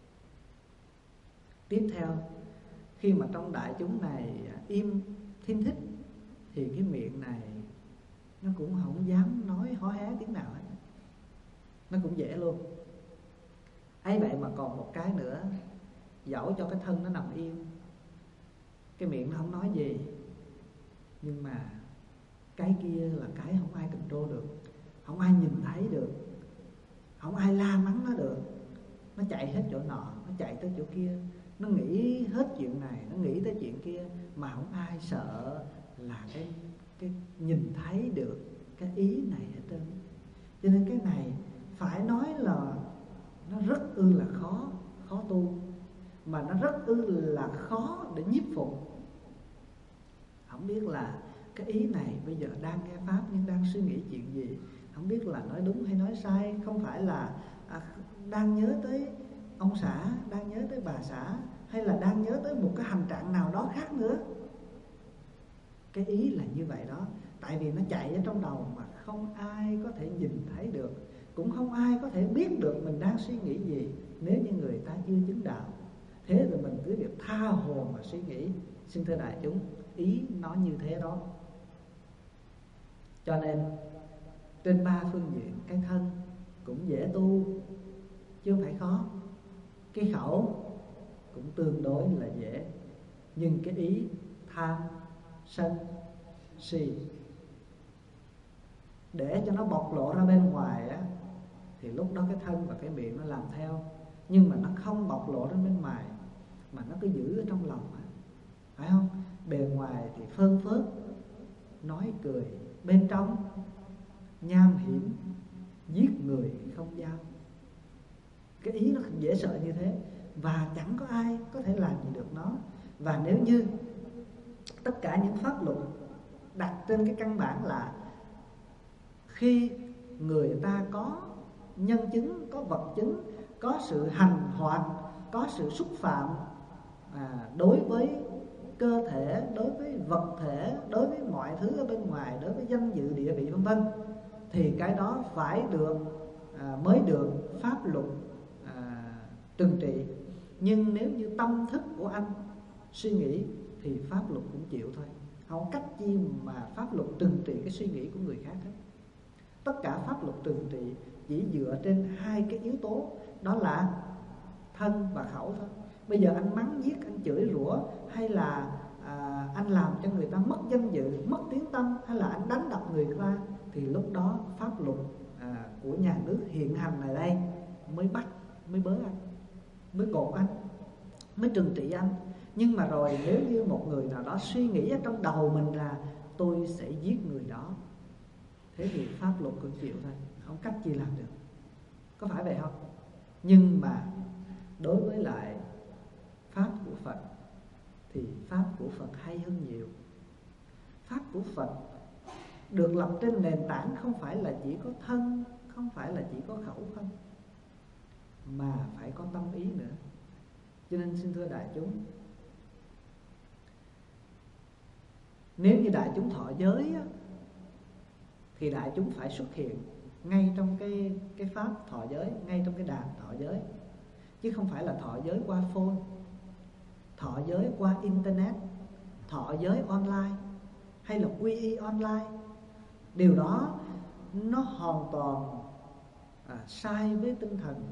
Tiếp theo, khi mà trong đại chúng này im thinh thích thì cái miệng này nó cũng không dám nói hó hé tiếng nào hết, nó cũng dễ luôn. ấy vậy mà còn một cái nữa, dẫu cho cái thân nó nằm yên, cái miệng nó không nói gì, nhưng mà cái kia là cái không ai control được, không ai nhìn thấy được, không ai la mắng nó được. Nó chạy hết chỗ nọ, nó chạy tới chỗ kia, nó nghĩ hết chuyện này, nó nghĩ tới chuyện kia, mà không ai sợ là cái cái nhìn thấy được cái ý này hết trơn. Cho nên cái này phải nói là nó rất ư là khó, khó tu, mà nó rất ư là khó để nhiếp phục. Không biết là cái ý này bây giờ đang nghe pháp nhưng đang suy nghĩ chuyện gì, không biết là nói đúng hay nói sai, không phải là à, đang nhớ tới ông xã, đang nhớ tới bà xã, hay là đang nhớ tới một cái hành trạng nào đó khác nữa. Cái ý là như vậy đó, tại vì nó chạy ở trong đầu mà không ai có thể nhìn thấy được, cũng không ai có thể biết được mình đang suy nghĩ gì nếu như người ta chưa chứng đạo. Thế rồi mình cứ việc tha hồ mà suy nghĩ. Xin thưa đại chúng, ý nó như thế đó. Cho nên trên ba phương diện, cái thân cũng dễ tu chứ không phải khó, cái khẩu cũng tương đối là dễ, nhưng cái ý tham, sân, si để cho nó bộc lộ ra bên ngoài á, thì lúc đó cái thân và cái miệng nó làm theo. nhưng mà nó không bộc lộ ra bên ngoài, mà nó cứ giữ ở trong lòng, phải không? Bề ngoài thì phơn phớt nói cười, bên trong nham hiểm giết người không giao. Cái ý nó dễ sợ như thế, và chẳng có ai có thể làm gì được nó. Và nếu như tất cả những pháp luật đặt trên cái căn bản là khi người ta có nhân chứng, có vật chứng, có sự hành hoạt, có sự xúc phạm à, đối với cơ thể, đối với vật thể, đối với mọi thứ ở bên ngoài, đối với danh dự, địa vị vân vân, thì cái đó phải được à, mới được pháp luật à, trừng trị. Nhưng nếu như tâm thức của anh suy nghĩ thì pháp luật cũng chịu thôi. Không cách chi mà pháp luật trừng trị cái suy nghĩ của người khác hết. Tất cả pháp luật trừng trị chỉ dựa trên hai cái yếu tố, đó là thân và khẩu thôi. Bây giờ anh mắng giết, anh chửi rủa, hay là à, anh làm cho người ta mất danh dự, mất tiếng tăm, hay là anh đánh đập người ta, thì lúc đó pháp luật à, của nhà nước hiện hành này đây mới bắt, mới bớ anh, mới cột anh, mới trừng trị anh. Nhưng mà rồi nếu như một người nào đó suy nghĩ ở trong đầu mình là tôi sẽ giết người đó, thế thì pháp luật cũng chịu thôi, không cách gì làm được. Có phải vậy không? Nhưng mà đối với lại pháp của Phật thì pháp của Phật hay hơn nhiều. Pháp của Phật được lập trên nền tảng không phải là chỉ có thân, không phải là chỉ có khẩu không, mà phải có tâm ý nữa. Cho nên xin thưa đại chúng, nếu như đại chúng thọ giới á, thì đại chúng phải xuất hiện ngay trong cái, cái pháp thọ giới, ngay trong cái đàn thọ giới, chứ không phải là thọ giới qua phone, thọ giới qua internet, thọ giới online, hay là quy y online. Điều đó nó hoàn toàn à, sai với tinh thần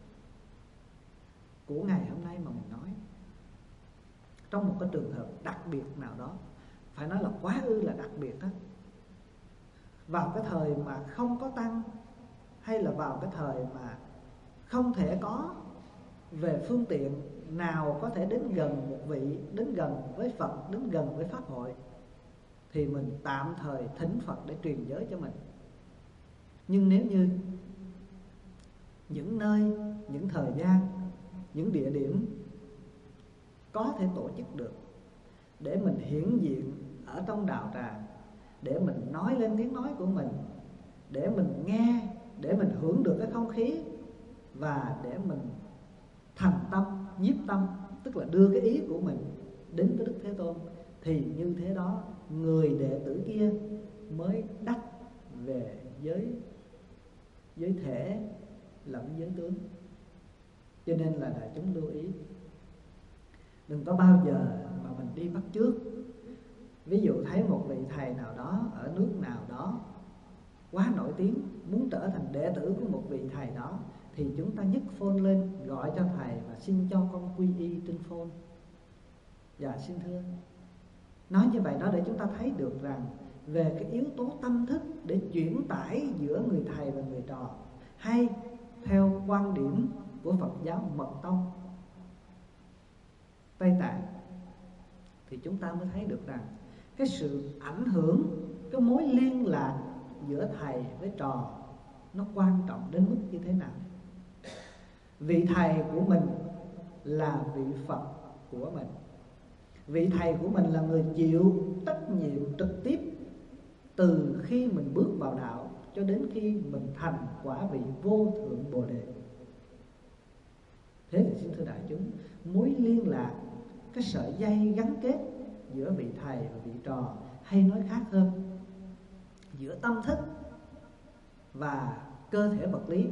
của ngày hôm nay mà mình nói. Trong một cái trường hợp đặc biệt nào đó, phải nói là quá ư là đặc biệt đó, vào cái thời mà không có tăng, hay là vào cái thời mà không thể có về phương tiện nào có thể đến gần một vị, đến gần với Phật, đến gần với Pháp hội, thì mình tạm thời thỉnh Phật để truyền giới cho mình. Nhưng nếu như những nơi, những thời gian, những địa điểm có thể tổ chức được để mình hiển diện ở trong đạo tràng, để mình nói lên tiếng nói của mình, để mình nghe, để mình hưởng được cái không khí, và để mình thành tâm, nhiếp tâm, tức là đưa cái ý của mình đến với Đức Thế Tôn, thì như thế đó người đệ tử kia mới đắc về giới giới thể lẫn giới tướng. Cho nên là đại chúng lưu ý, đừng có bao giờ mà mình đi bắt chước. Ví dụ thấy một vị thầy nào đó ở nước nào đó quá nổi tiếng, muốn trở thành đệ tử của một vị thầy đó, thì chúng ta nhấc phone lên gọi cho thầy và xin cho con quy y trên phone. Dạ xin thưa. Nói như vậy đó để chúng ta thấy được rằng về cái yếu tố tâm thức để chuyển tải giữa người thầy và người trò, hay theo quan điểm của Phật giáo Mật Tông Tây Tạng, thì chúng ta mới thấy được rằng cái sự ảnh hưởng, cái mối liên lạc giữa thầy với trò nó quan trọng đến mức như thế nào. Vị thầy của mình là vị Phật của mình. Vị thầy của mình là người chịu trách nhiệm trực tiếp từ khi mình bước vào đạo cho đến khi mình thành quả vị vô thượng Bồ Đề. Thế thì xin thưa đại chúng, mối liên lạc, cái sợi dây gắn kết giữa vị thầy và vị trò, hay nói khác hơn, giữa tâm thức và cơ thể vật lý,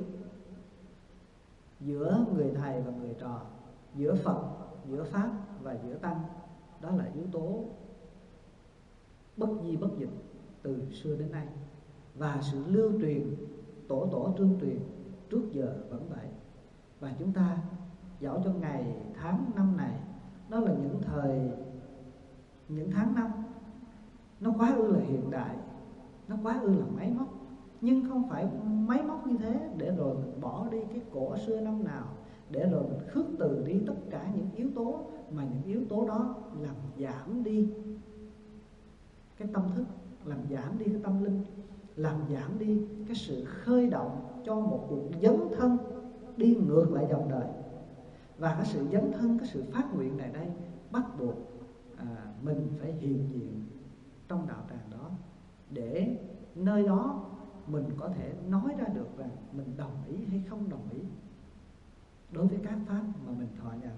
giữa người thầy và người trò, giữa Phật, giữa Pháp và giữa Tăng, đó là yếu tố bất di bất dịch từ xưa đến nay, và sự lưu truyền tổ tổ trương truyền trước giờ vẫn vậy. Và chúng ta dẫu cho ngày tháng năm này, đó là những thời, những tháng năm nó quá ư là hiện đại, nó quá ư là máy móc, nhưng không phải máy móc như thế để rồi mình bỏ đi cái cổ xưa năm nào, để rồi mình khước từ đi tất cả những yếu tố mà những yếu tố đó làm giảm đi cái tâm thức, làm giảm đi cái tâm linh, làm giảm đi cái sự khơi động cho một cuộc dấn thân đi ngược lại dòng đời. Và cái sự dấn thân, cái sự phát nguyện này đây bắt buộc à, mình phải hiện diện trong đạo tràng đó, để nơi đó mình có thể nói ra được rằng mình đồng ý hay không đồng ý đối với các pháp mà mình thọ nhận.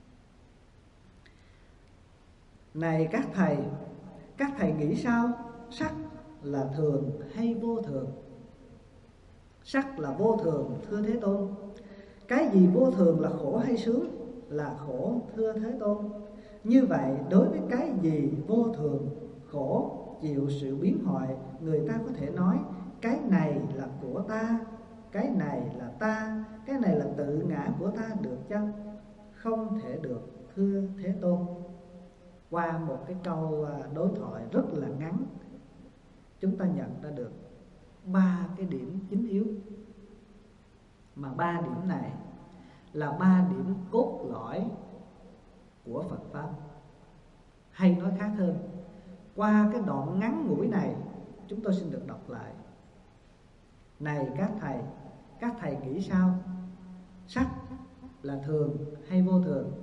Này các thầy, các thầy nghĩ sao? Sắc là thường hay vô thường? Sắc là vô thường, thưa Thế Tôn. Cái gì vô thường là khổ hay sướng? Là khổ, thưa Thế Tôn. Như vậy đối với cái gì vô thường, khổ, chịu sự biến hoại, người ta có thể nói cái này là của ta, cái này là ta, cái này là tự ngã của ta được chăng? Không thể được, thưa Thế Tôn. Qua một cái câu đối thoại rất là ngắn, chúng ta nhận ra được ba cái điểm chính yếu, mà ba điểm này là ba điểm cốt lõi của Phật Pháp. Hay nói khác hơn, qua cái đoạn ngắn ngủi này, chúng tôi xin được đọc lại. Này các thầy, các thầy nghĩ sao? Sắc là thường hay vô thường?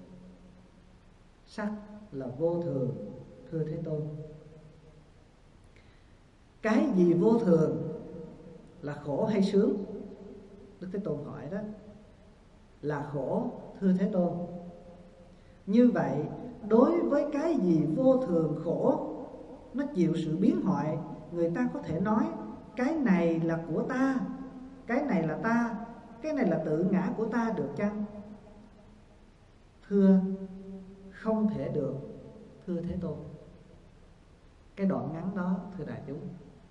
Sắc là vô thường, thưa Thế Tôn. Cái gì vô thường là khổ hay sướng? Đức Thế Tôn hỏi đó. Là khổ, thưa Thế Tôn. Như vậy đối với cái gì vô thường khổ, nó chịu sự biến hoại, người ta có thể nói cái này là của ta, cái này là ta, cái này là tự ngã của ta được chăng? Thưa, không thể được, thưa Thế Tôn. Cái đoạn ngắn đó, thưa đại chúng,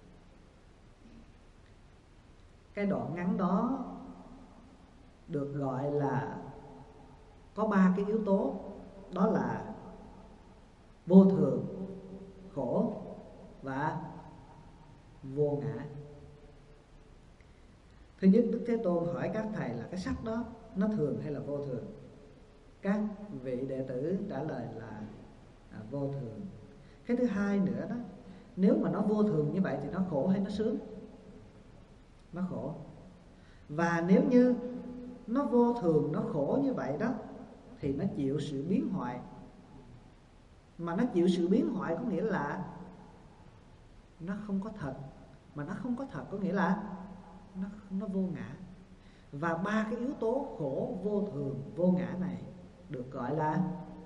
cái đoạn ngắn đó được gọi là có ba cái yếu tố, đó là vô thường, khổ và vô ngã. Thứ nhất, Đức Thế Tôn hỏi các thầy là cái sắc đó nó thường hay là vô thường? Các vị đệ tử trả lời là à, vô thường. Cái thứ hai nữa đó, nếu mà nó vô thường như vậy thì nó khổ hay nó sướng? Nó khổ. Và nếu như nó vô thường, nó khổ như vậy đó, thì nó chịu sự biến hoại. Mà nó chịu sự biến hoại có nghĩa là nó không có thật. Mà nó không có thật có nghĩa là nó, nó vô ngã. Và ba cái yếu tố khổ, vô thường, vô ngã này được gọi là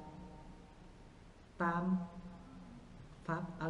tam pháp ấn.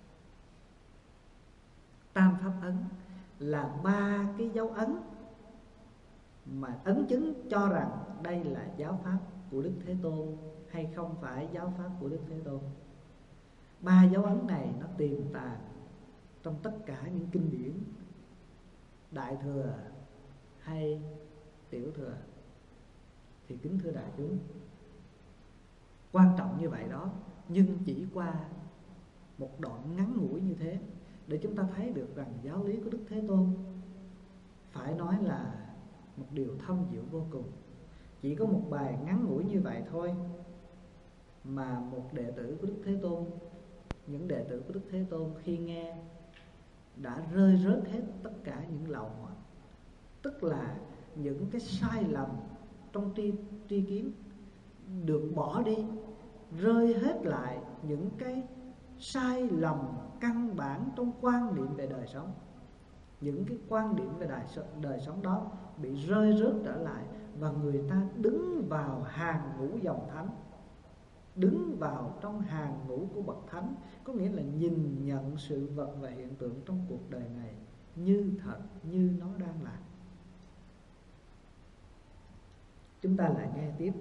Tam pháp ấn là ba cái dấu ấn mà ấn chứng cho rằng đây là giáo pháp của Đức Thế Tôn hay không phải giáo pháp của Đức Thế Tôn. Ba dấu ấn này nó tiềm tàng trong tất cả những kinh điển Đại Thừa hay Tiểu Thừa. Thì kính thưa đại chúng, quan trọng như vậy đó, nhưng chỉ qua một đoạn ngắn ngủi như thế để chúng ta thấy được rằng giáo lý của Đức Thế Tôn phải nói là một điều thâm diệu vô cùng. Chỉ có một bài ngắn ngủi như vậy thôi mà một đệ tử của Đức Thế Tôn, những đệ tử của Đức Thế Tôn khi nghe đã rơi rớt hết tất cả những lậu hoặc, tức là những cái sai lầm trong tri, tri kiến được bỏ đi, rơi hết lại những cái sai lầm căn bản trong quan niệm về đời sống. Những cái quan điểm về đời, đời sống đó bị rơi rớt trở lại, và người ta đứng vào hàng ngũ dòng thánh, đứng vào trong hàng ngũ của bậc thánh, có nghĩa là nhìn nhận sự vật và hiện tượng trong cuộc đời này như thật, như nó đang là. Chúng ta lại nghe tiếp.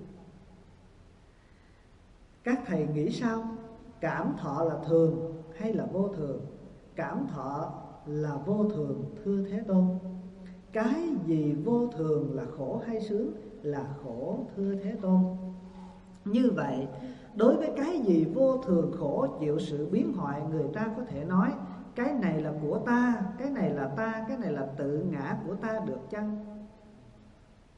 Các thầy nghĩ sao? Cảm thọ là thường hay là vô thường? Cảm thọ là vô thường, thưa Thế Tôn. Cái gì vô thường là khổ hay sướng? Là khổ, thưa Thế Tôn. Như vậy đối với cái gì vô thường khổ chịu sự biến hoại, người ta có thể nói cái này là của ta, cái này là ta, cái này là tự ngã của ta được chăng?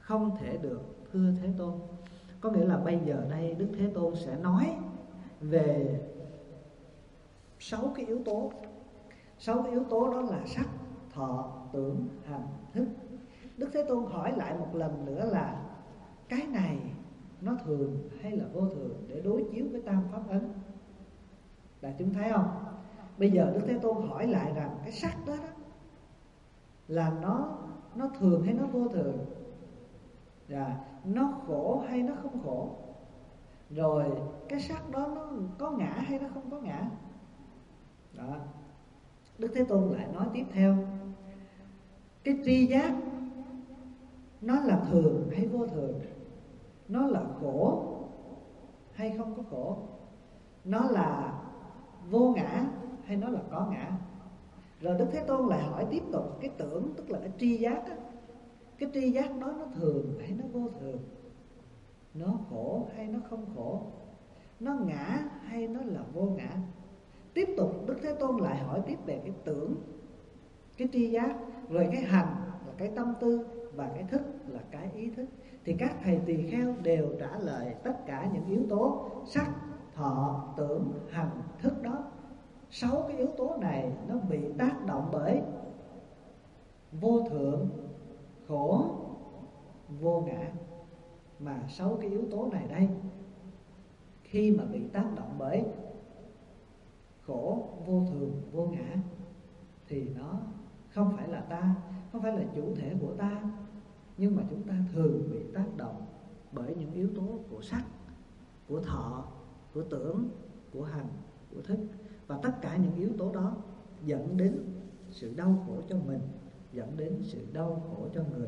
không thể được, thưa Thế Tôn. Có nghĩa là bây giờ đây Đức Thế Tôn sẽ nói về sáu cái yếu tố. Sáu cái yếu tố đó là sắc, thọ, tưởng, hành, thức. Đức Thế Tôn hỏi lại một lần nữa là cái này nó thường hay là vô thường, để đối chiếu với tam pháp ấn. Đại chúng thấy không? Bây giờ Đức Thế Tôn hỏi lại rằng cái sắc đó, đó là nó nó thường hay nó vô thường, à, nó khổ hay nó không khổ, rồi cái sắc đó nó có ngã hay nó không có ngã. Đó. Đức Thế Tôn lại nói tiếp theo, cái tri giác nó là thường hay vô thường, nó là khổ hay không có khổ, nó là vô ngã hay nó là có ngã. Rồi Đức Thế Tôn lại hỏi tiếp tục cái tưởng, tức là cái tri giác á. Cái tri giác đó nó thường hay nó vô thường, nó khổ hay nó không khổ, nó ngã hay nó là vô ngã. Tiếp tục Đức Thế Tôn lại hỏi tiếp về cái tưởng, cái tri giác, rồi cái hành là cái tâm tư, và cái thức là cái ý thức. Thì các thầy tỳ kheo đều trả lời tất cả những yếu tố sắc, thọ, tưởng, hành, thức đó. Sáu cái yếu tố này nó bị tác động bởi vô thượng, khổ, vô ngã. Mà sáu cái yếu tố này đây, khi mà bị tác động bởi khổ, vô thường, vô ngã, thì nó không phải là ta, không phải là chủ thể của ta. Nhưng mà chúng ta thường bị tác động bởi những yếu tố của sắc, của thọ, của tưởng, của hành, của thức. Và tất cả những yếu tố đó dẫn đến sự đau khổ cho mình, dẫn đến sự đau khổ cho người.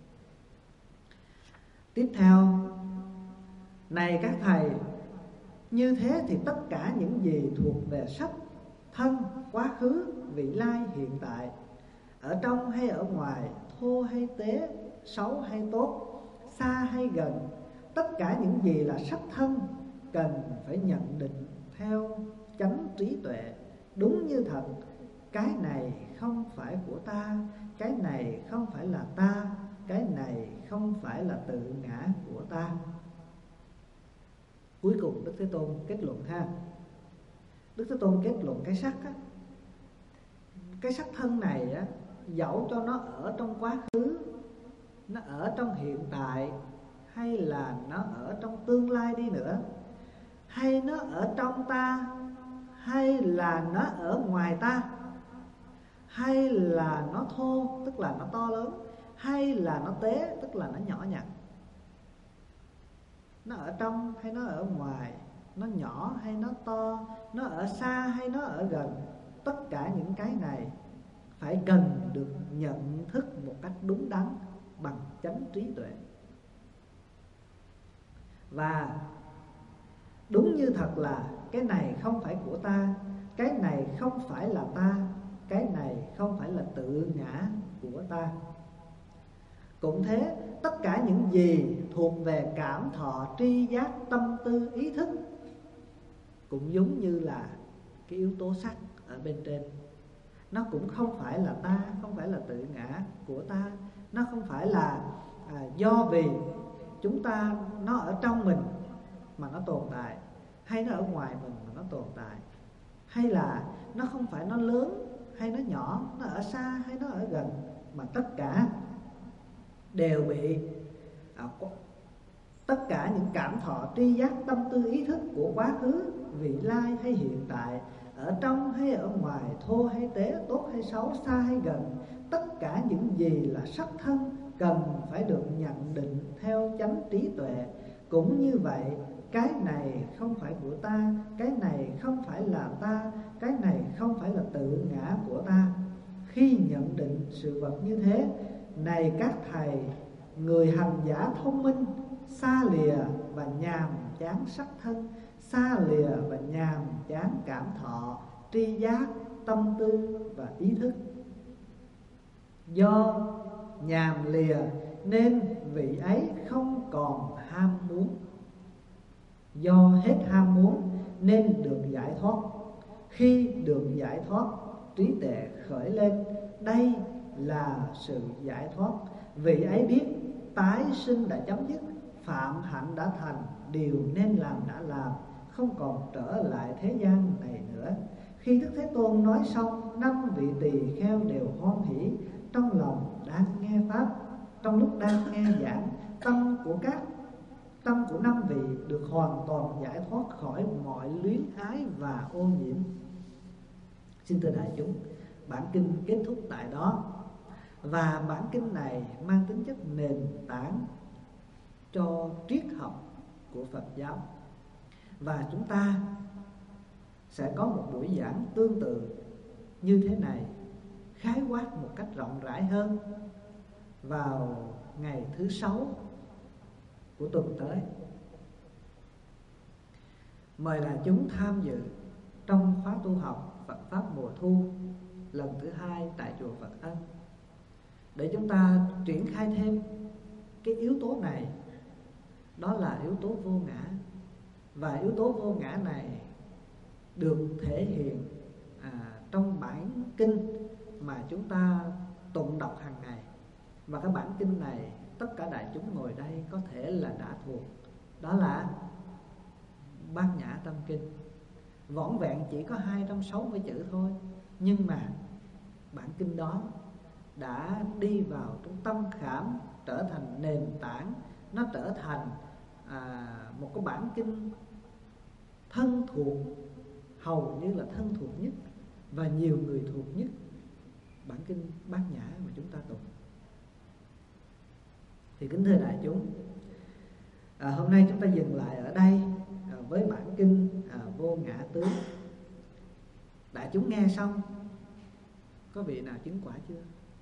Tiếp theo, này các thầy, như thế thì tất cả những gì thuộc về sắc, thân, quá khứ, vị lai, hiện tại, ở trong hay ở ngoài, thô hay tế, xấu hay tốt, xa hay gần, tất cả những gì là sắc thân cần phải nhận định theo chánh trí tuệ, đúng như thật. Cái này không phải của ta, cái này không phải là ta, cái này không phải là tự ngã của ta. Cuối cùng Đức Thế Tôn kết luận ha. Đức Thế Tôn kết luận cái sắc á, cái sắc thân này á, dẫu cho nó ở trong quá khứ, nó ở trong hiện tại, hay là nó ở trong tương lai đi nữa, hay nó ở trong ta, hay là nó ở ngoài ta, hay là nó thô, tức là nó to lớn, hay là nó tế, tức là nó nhỏ nhặt, nó ở trong hay nó ở ngoài, nó nhỏ hay nó to, nó ở xa hay nó ở gần, tất cả những cái này phải cần được nhận thức một cách đúng đắn bằng chánh trí tuệ. Và đúng như thật là cái này không phải của ta, cái này không phải là ta, cái này không phải là tự ngã của ta. Cũng thế, tất cả những gì thuộc về cảm thọ, tri giác, tâm tư, ý thức cũng giống như là cái yếu tố sắc ở bên trên. Nó cũng không phải là ta, không phải là tự ngã của ta. Nó không phải là à, do vì chúng ta nó ở trong mình mà nó tồn tại, hay nó ở ngoài mình mà nó tồn tại, hay là nó không phải nó lớn hay nó nhỏ, nó ở xa hay nó ở gần, mà tất cả đều bị à, tất cả những cảm thọ, tri giác, tâm tư, ý thức của quá khứ, vị lai hay hiện tại, ở trong hay ở ngoài, thô hay tế, tốt hay xấu, xa hay gần, tất cả những gì là sắc thân cần phải được nhận định theo chánh trí tuệ. Cũng như vậy, cái này không phải của ta, cái này không phải là ta, cái này không phải là tự ngã của ta. Khi nhận định sự vật như thế, này các thầy, người hành giả thông minh xa lìa và nhàm chán sắc thân, xa lìa và nhàm chán cảm thọ, tri giác, tâm tư và ý thức. Do nhàm lìa nên vị ấy không còn ham muốn, do hết ham muốn nên được giải thoát. Khi được giải thoát, trí tuệ khởi lên, đây là sự giải thoát. Vị ấy biết tái sinh đã chấm dứt, phạm hạnh đã thành, điều nên làm đã làm, không còn trở lại thế gian này nữa. Khi Đức Thế Tôn nói xong, năm vị tỳ kheo đều hoan hỉ, trong lòng đang nghe pháp. Trong lúc đang nghe giảng, tâm của các tâm của năm vị được hoàn toàn giải thoát khỏi mọi luyến ái và ô nhiễm. Xin thưa đại chúng, bản kinh kết thúc tại đó. Và bản kinh này mang tính chất nền tảng cho triết học của Phật giáo. Và chúng ta sẽ có một buổi giảng tương tự như thế này, khái quát một cách rộng rãi hơn vào ngày thứ sáu của tuần tới. Mời đại chúng tham dự trong khóa tu học Phật Pháp mùa thu lần thứ hai tại chùa Phật Ân, để chúng ta triển khai thêm cái yếu tố này, đó là yếu tố vô ngã. Và yếu tố vô ngã này được thể hiện à, trong bản kinh mà chúng ta tụng đọc hàng ngày. Và cái bản kinh này tất cả đại chúng ngồi đây có thể là đã thuộc, đó là Bát Nhã Tâm Kinh. Vỏn vẹn chỉ có hai trăm sáu mươi chữ thôi, nhưng mà bản kinh đó đã đi vào trong tâm khảm, trở thành nền tảng. Nó trở thành à, một cái bản kinh thân thuộc, hầu như là thân thuộc nhất và nhiều người thuộc nhất, bản kinh Bát Nhã mà chúng ta tụng. Thì kính thưa đại chúng, à, hôm nay chúng ta dừng lại ở đây à, với bản kinh à, Vô Ngã Tướng. Đại chúng nghe xong, có vị nào chứng quả chưa?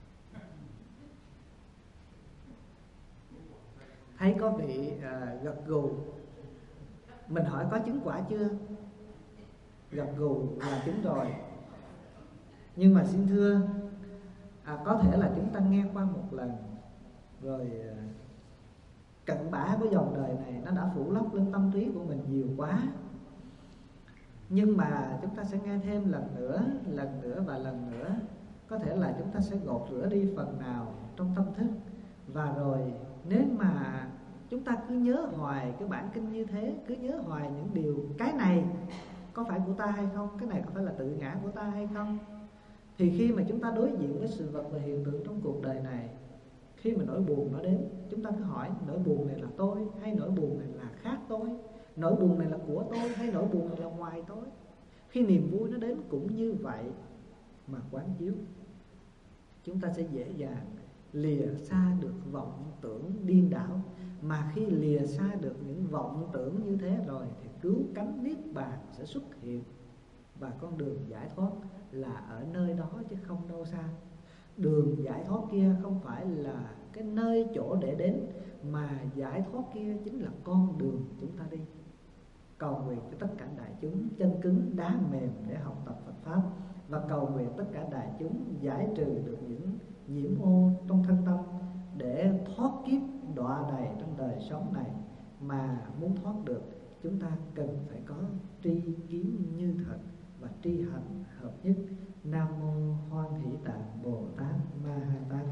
Thấy có vị à, gật gù. Mình hỏi có chứng quả chưa? Gật gù là chứng rồi. Nhưng mà xin thưa, à, có thể là chúng ta nghe qua một lần rồi, cặn bã của dòng đời này nó đã phủ lấp lên tâm trí của mình nhiều quá. Nhưng mà chúng ta sẽ nghe thêm lần nữa, lần nữa và lần nữa. Có thể là chúng ta sẽ gột rửa đi phần nào trong tâm thức. Và rồi nếu mà chúng ta cứ nhớ hoài cái bản kinh như thế, cứ nhớ hoài những điều, cái này có phải của ta hay không, cái này có phải là tự ngã của ta hay không, thì khi mà chúng ta đối diện với sự vật và hiện tượng trong cuộc đời này, khi mà nỗi buồn nó đến, chúng ta cứ hỏi nỗi buồn này là tôi hay nỗi buồn này là khác tôi, nỗi buồn này là của tôi hay nỗi buồn này là ngoài tôi. Khi niềm vui nó đến cũng như vậy mà quán chiếu, chúng ta sẽ dễ dàng lìa xa được vọng tưởng điên đảo. Mà khi lìa xa được những vọng tưởng như thế rồi thì cứu cánh niết bàn sẽ xuất hiện. Và con đường giải thoát là ở nơi đó chứ không đâu xa. Đường giải thoát kia không phải là cái nơi chỗ để đến, mà giải thoát kia chính là con đường chúng ta đi. Cầu nguyện cho tất cả đại chúng chân cứng đá mềm để học tập Phật Pháp. Và cầu nguyện tất cả đại chúng giải trừ được những nhiễm ô trong thân tâm, để thoát kiếp đọa đầy trong đời sống này. Mà muốn thoát được, chúng ta cần phải có tri kiến như thật và tri hành hợp nhất. Nam mô Hoan Hỷ Tạng Bồ Tát Ma Ha Tát.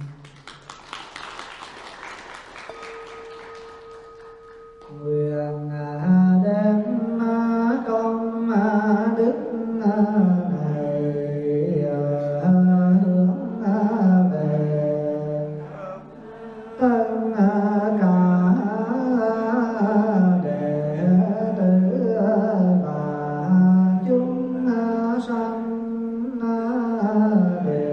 Nguyện đem công đức này hướng về tất cả đệ tử và chúng sanh đều